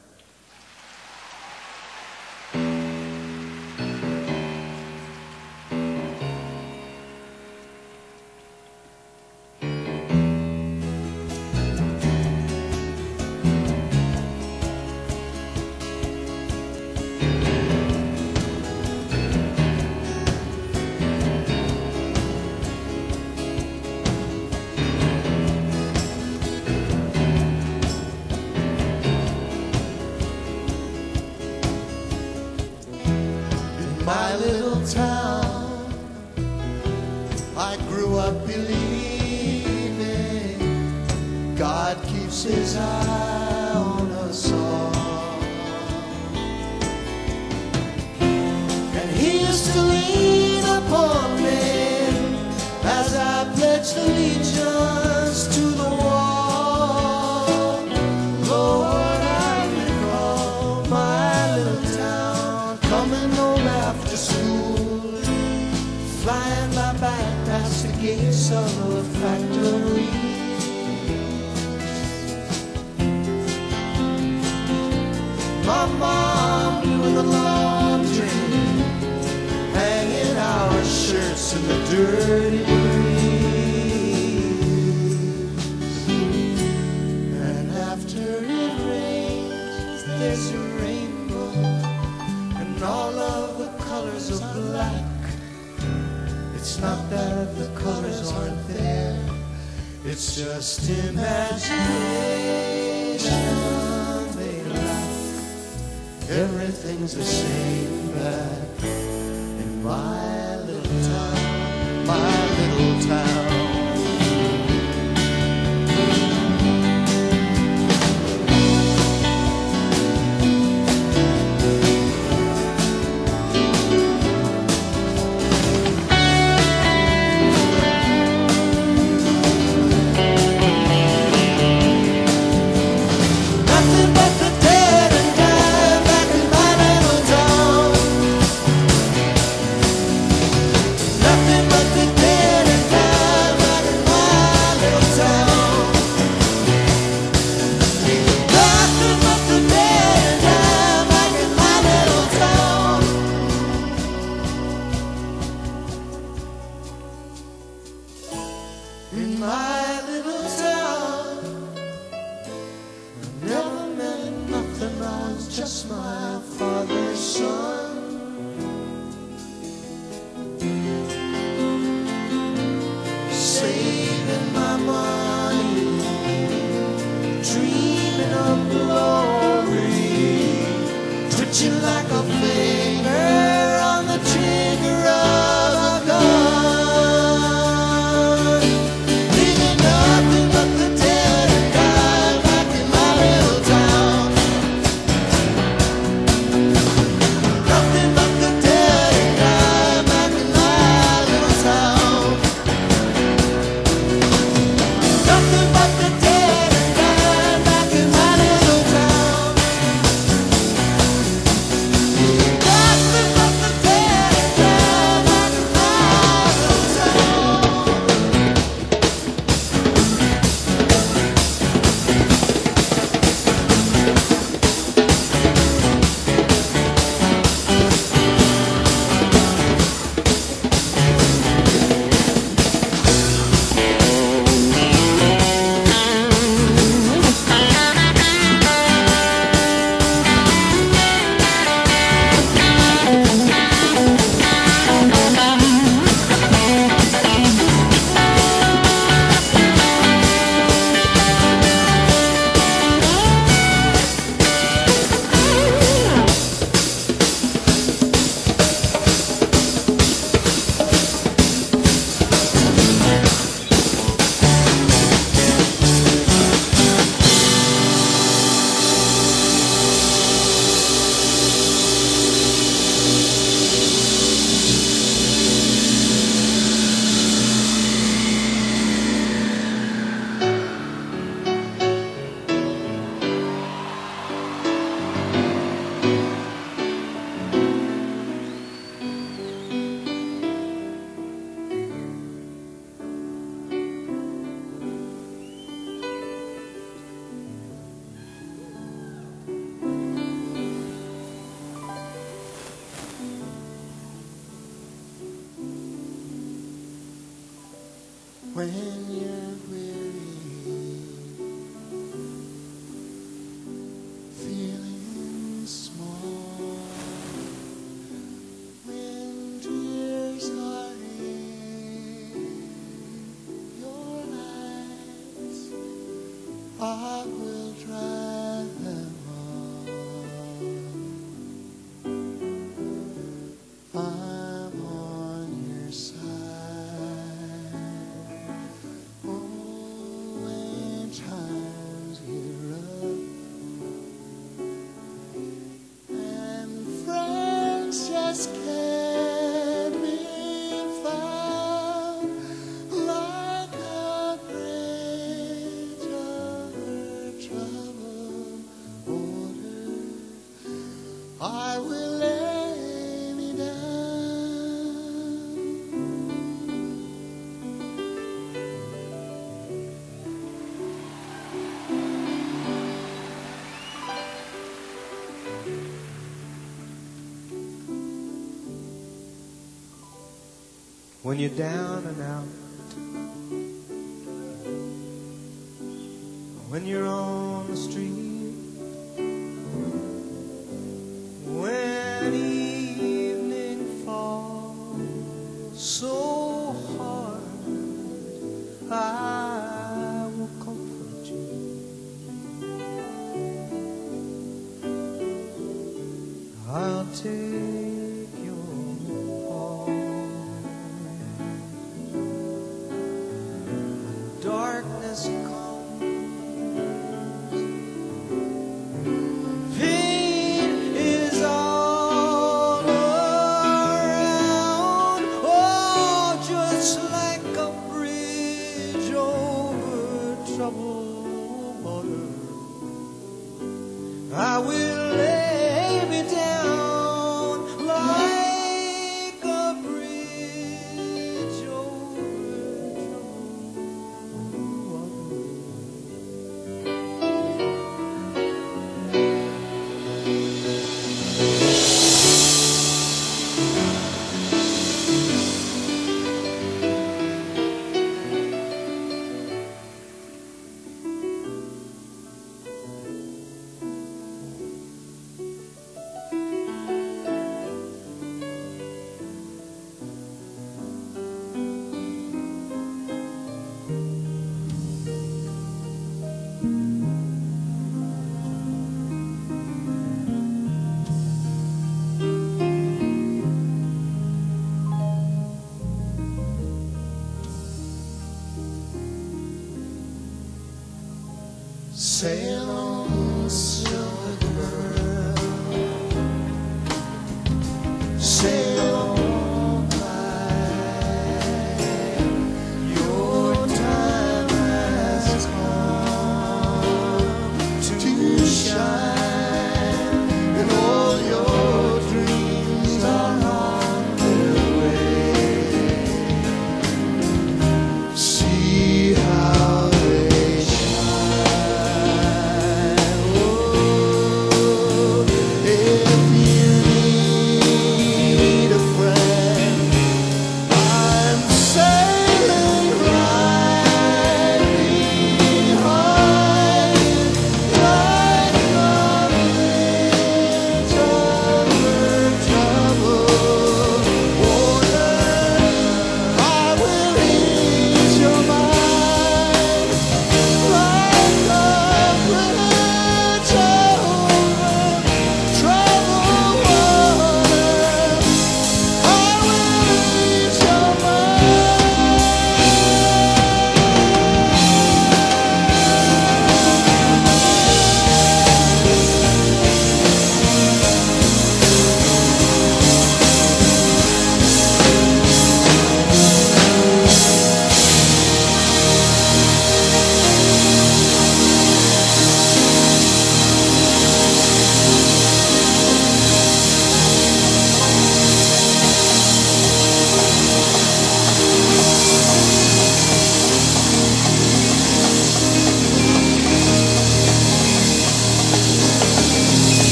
my little town, I grew up believing God keeps his eye on us all. And he used to lean upon me as I pledged allegiance to the wall. Lord, I recall my little town, coming home after school, flying my back past the gates of a factory. My mom doing the laundry, hanging our shirts in the dirty breeze. And after it rains, there's a rainbow, and all of the colors of black. It's not that the colors aren't there, it's just imagination they lack. Everything's the same back in my little town, my little town. Nothing but the dead and dying back in my little town. Nothing but the dead and dying back in my little town. Nothing but the dead and dying back in my little town. In my little town, never meant nothing, I was just my father's son. Saving my money, dreaming of glory, twitching like a finger on the trigger of a gun. Leaving nothing but the dead and dying back in my little town. Nothing but the dead and dying back in my little town. Nothing but the dead and dying back in my little town. Nothing but the dead and dying back in my little when you're weary, feeling small, when tears are in your eyes, I will dry them all. I I will lay me down. When you're down and out, when you're on the street, when evening falls so hard, I will comfort you. I'll take your hand. Darkness comes, I will lay me down like a bridge over troubled water. Sail on, silver girl, sail on by. Your time has come to shine, and all your dreams are on their way. See how they shine. Oh, if you need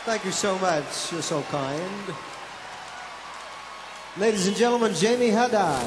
Thank you so much. You're so kind. Ladies and gentlemen, Jamie Haddad.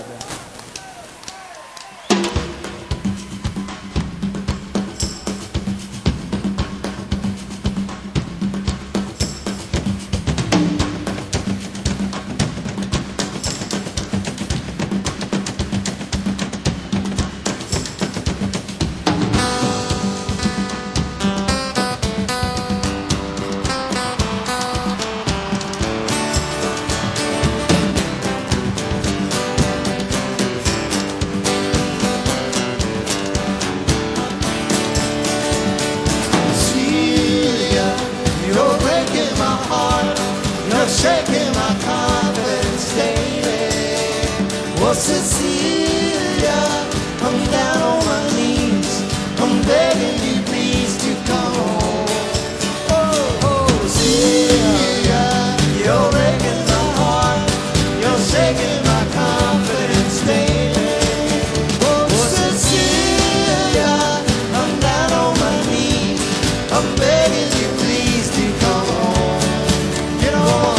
Shaking my confidence daily. Oh, Cecilia, I'm down on my knees. I'm begging you please to come home. Oh, oh, Cecilia, you're breaking my heart. You're shaking my confidence daily. Oh, Cecilia, I'm down on my knees. I'm begging you please to come home. You know.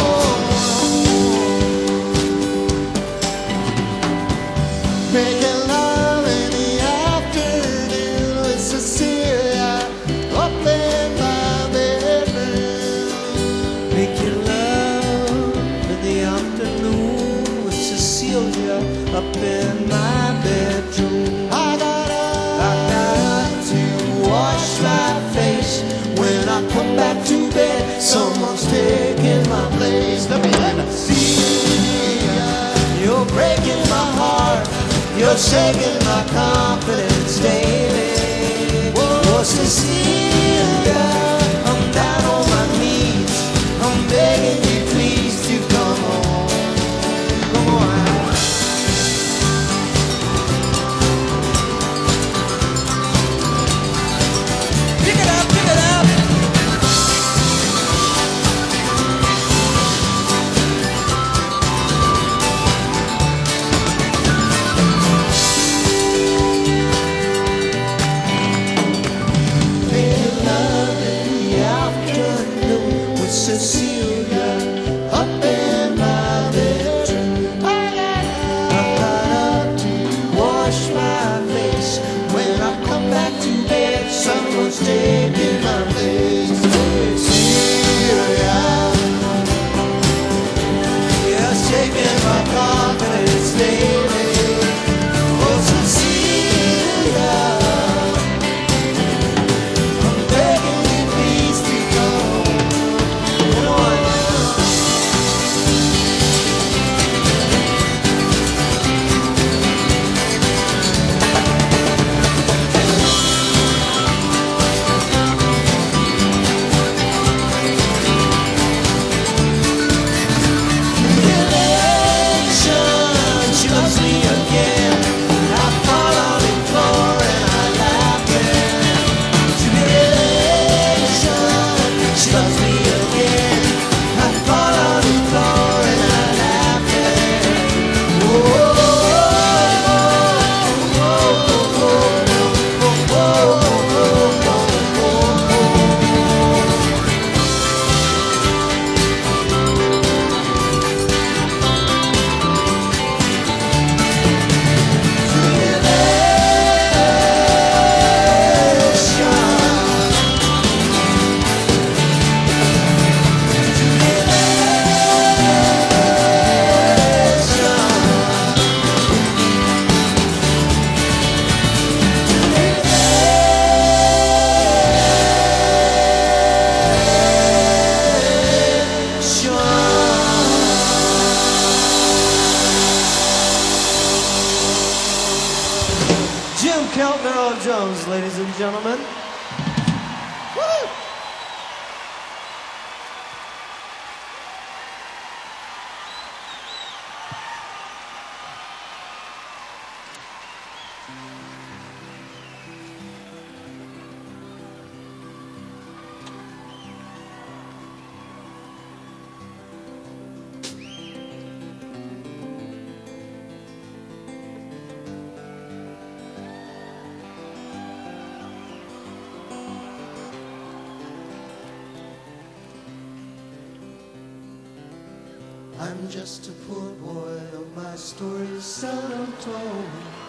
Making love in the afternoon with Cecilia up in my bedroom. Making love in the afternoon with Cecilia up in my bedroom. I got up, I got up to wash my face. When I come back to bed, someone's taking my place. Let me Cecilia, you're breaking my heart. You're shaking my confidence daily. Oh, Cecilia, I'm down on my knees. I'm begging you please to come home. Come on. Pick it up, pick it up. Cecilia, up in my bedroom. I got up to wash my face. When I come back to bed, someone's taking my place. Cecilia, you're shaking my confidence daily. Oh, Cecilia, I'm begging you please to go. I'm just a poor boy of my stories seldom told.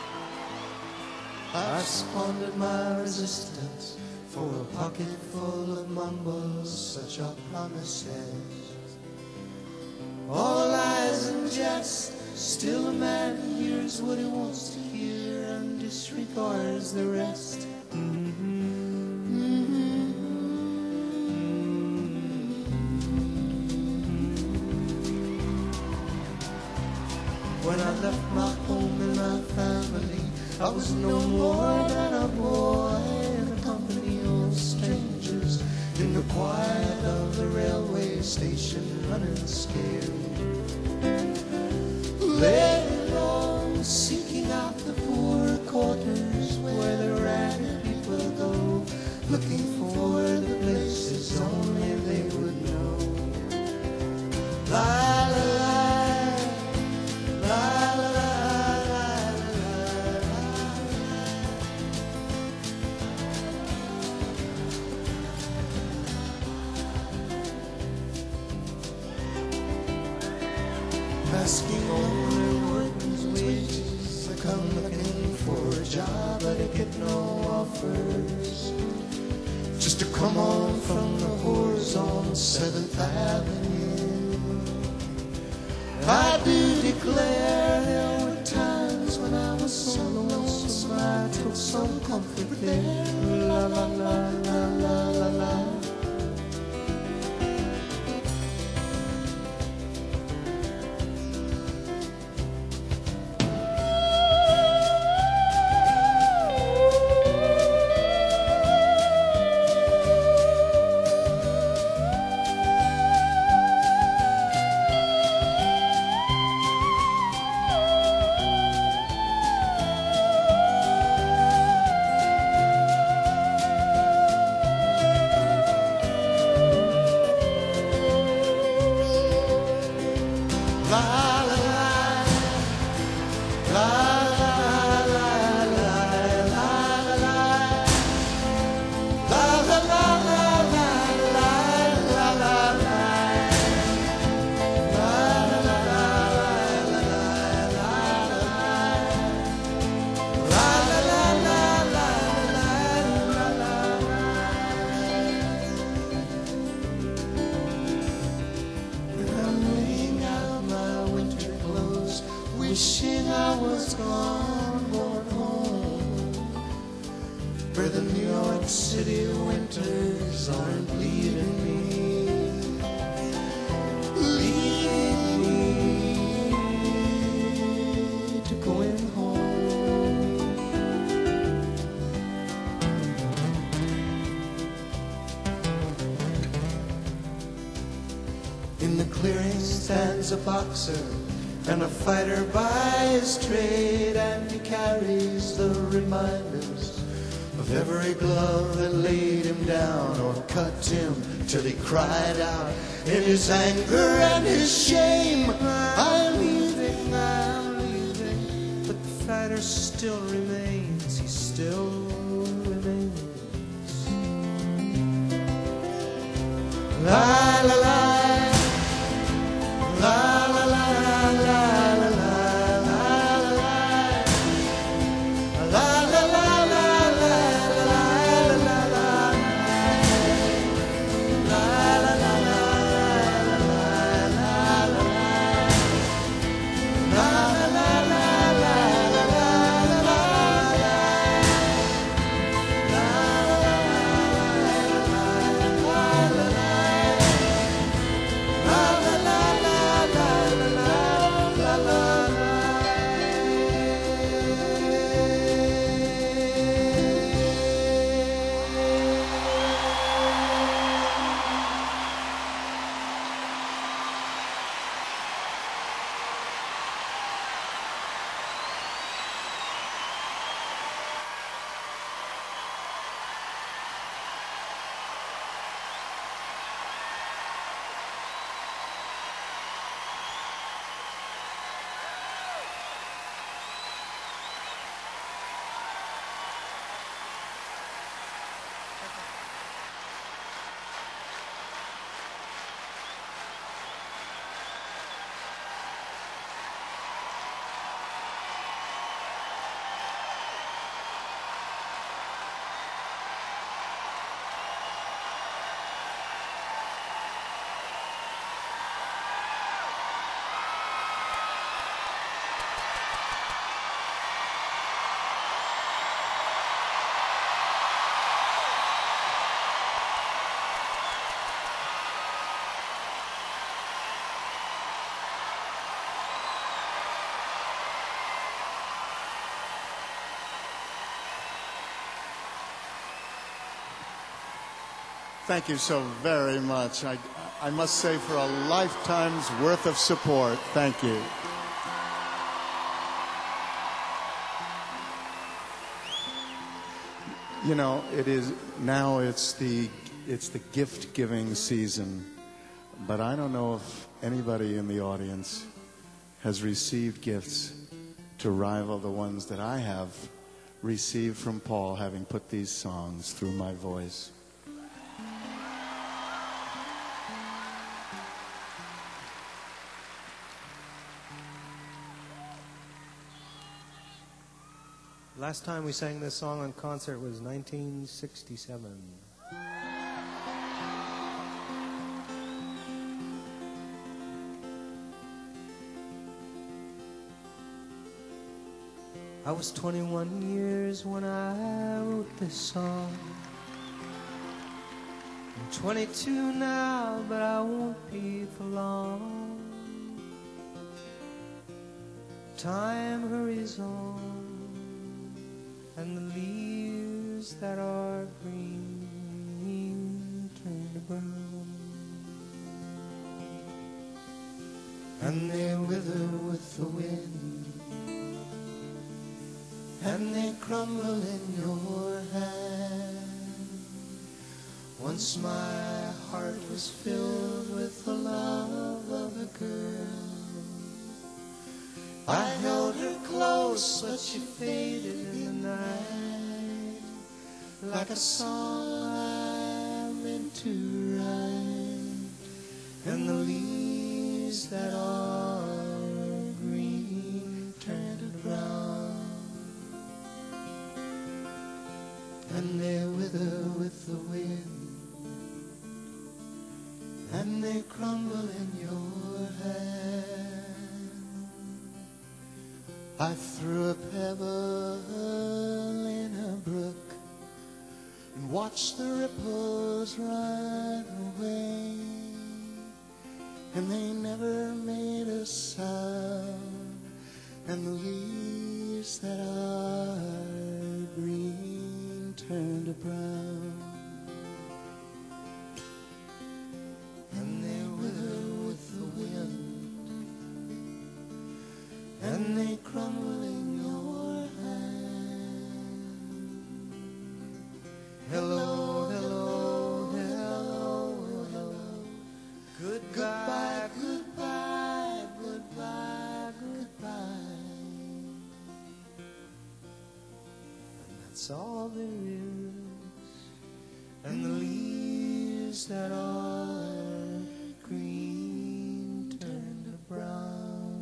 I've squandered my resistance for a pocket full of mumbles, such are promises. All lies and jest, still a man hears what he wants to hear and disregards the rest. When I left my home and my family, I was no more than a boy in the company of strangers, in the quiet of the railway station, running scared. Lay along, seeking out the poor quarters where the ragged people go, looking for the places only they would know. La la la. Asking only workers' wages, I come looking for a job, but I get no offers. Just to come on from the whores on seventh Avenue. I do declare there were times when I was so lonesome I took some comfort there. La la la la la la la. Wishing I was gone, going home, where the New York City winters aren't leaving me, leaving me to going home. In the clearing stands a boxer and a fighter by his trade, and he carries the reminders of every glove that laid him down or cut him till he cried out in his anger and his shame, I'm leaving, I'm leaving. But the fighter still remains, he still remains. La la la, la la la. Thank you so very much. I, I must say, for a lifetime's worth of support, thank you. You know, it is now. It's the it's the gift-giving season, but I don't know if anybody in the audience has received gifts to rival the ones that I have received from Paul, having put these songs through my voice. Last time we sang this song on concert was nineteen sixty-seven. I was twenty-one years when I wrote this song. I'm twenty-two now, but I won't be for long. Time hurries on, and the leaves that are green turn to brown, and they wither with the wind, and they crumble in your hand. Once my heart was filled with the love of a girl. I held her close, but she faded in the night, like a song I meant to write, and the leaves that are green turn to brown, and they wither with the wind, and they crumble in your hand. I threw a pebble in a brook and watched the ripples run away, and they never made a sound, and the leaves that are green turned to brown, and they wither with the wind, and they crumble in your hand. Hello, hello, hello, hello. Goodbye, goodbye, goodbye, goodbye. And that's all there is. And the leaves that are green turn to brown.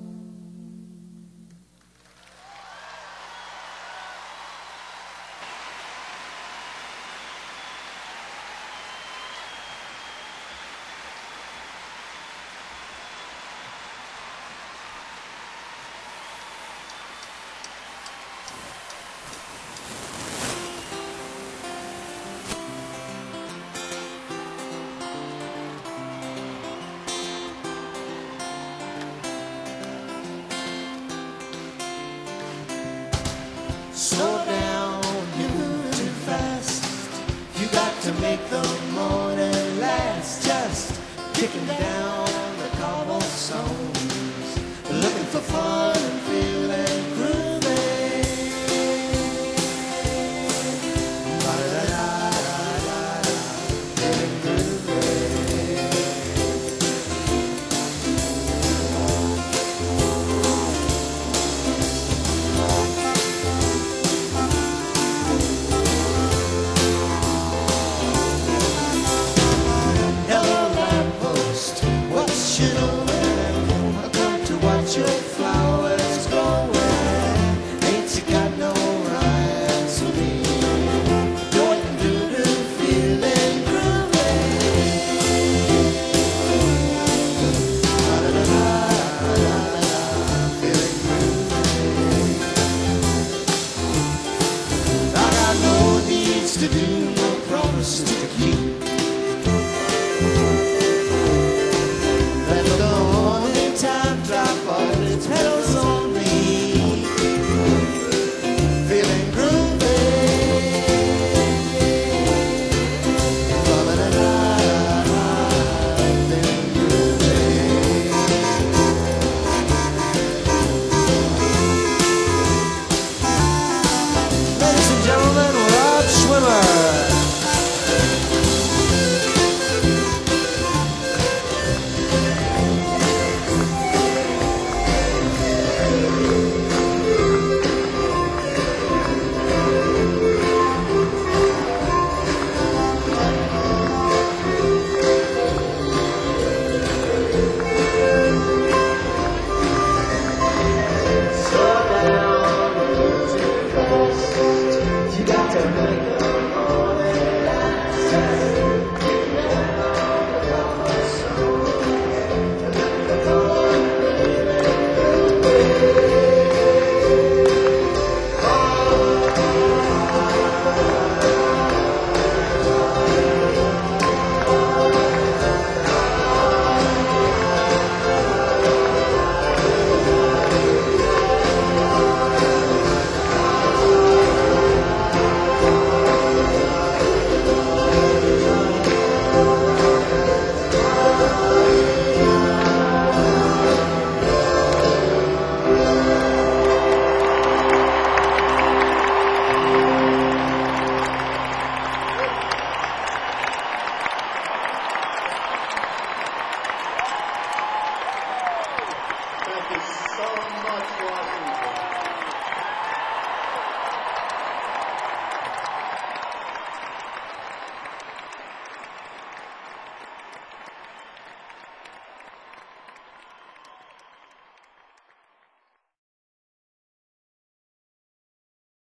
Slow down, you're moving too fast. You got to make the morning last. Just kicking down the cobblestones, looking for fun.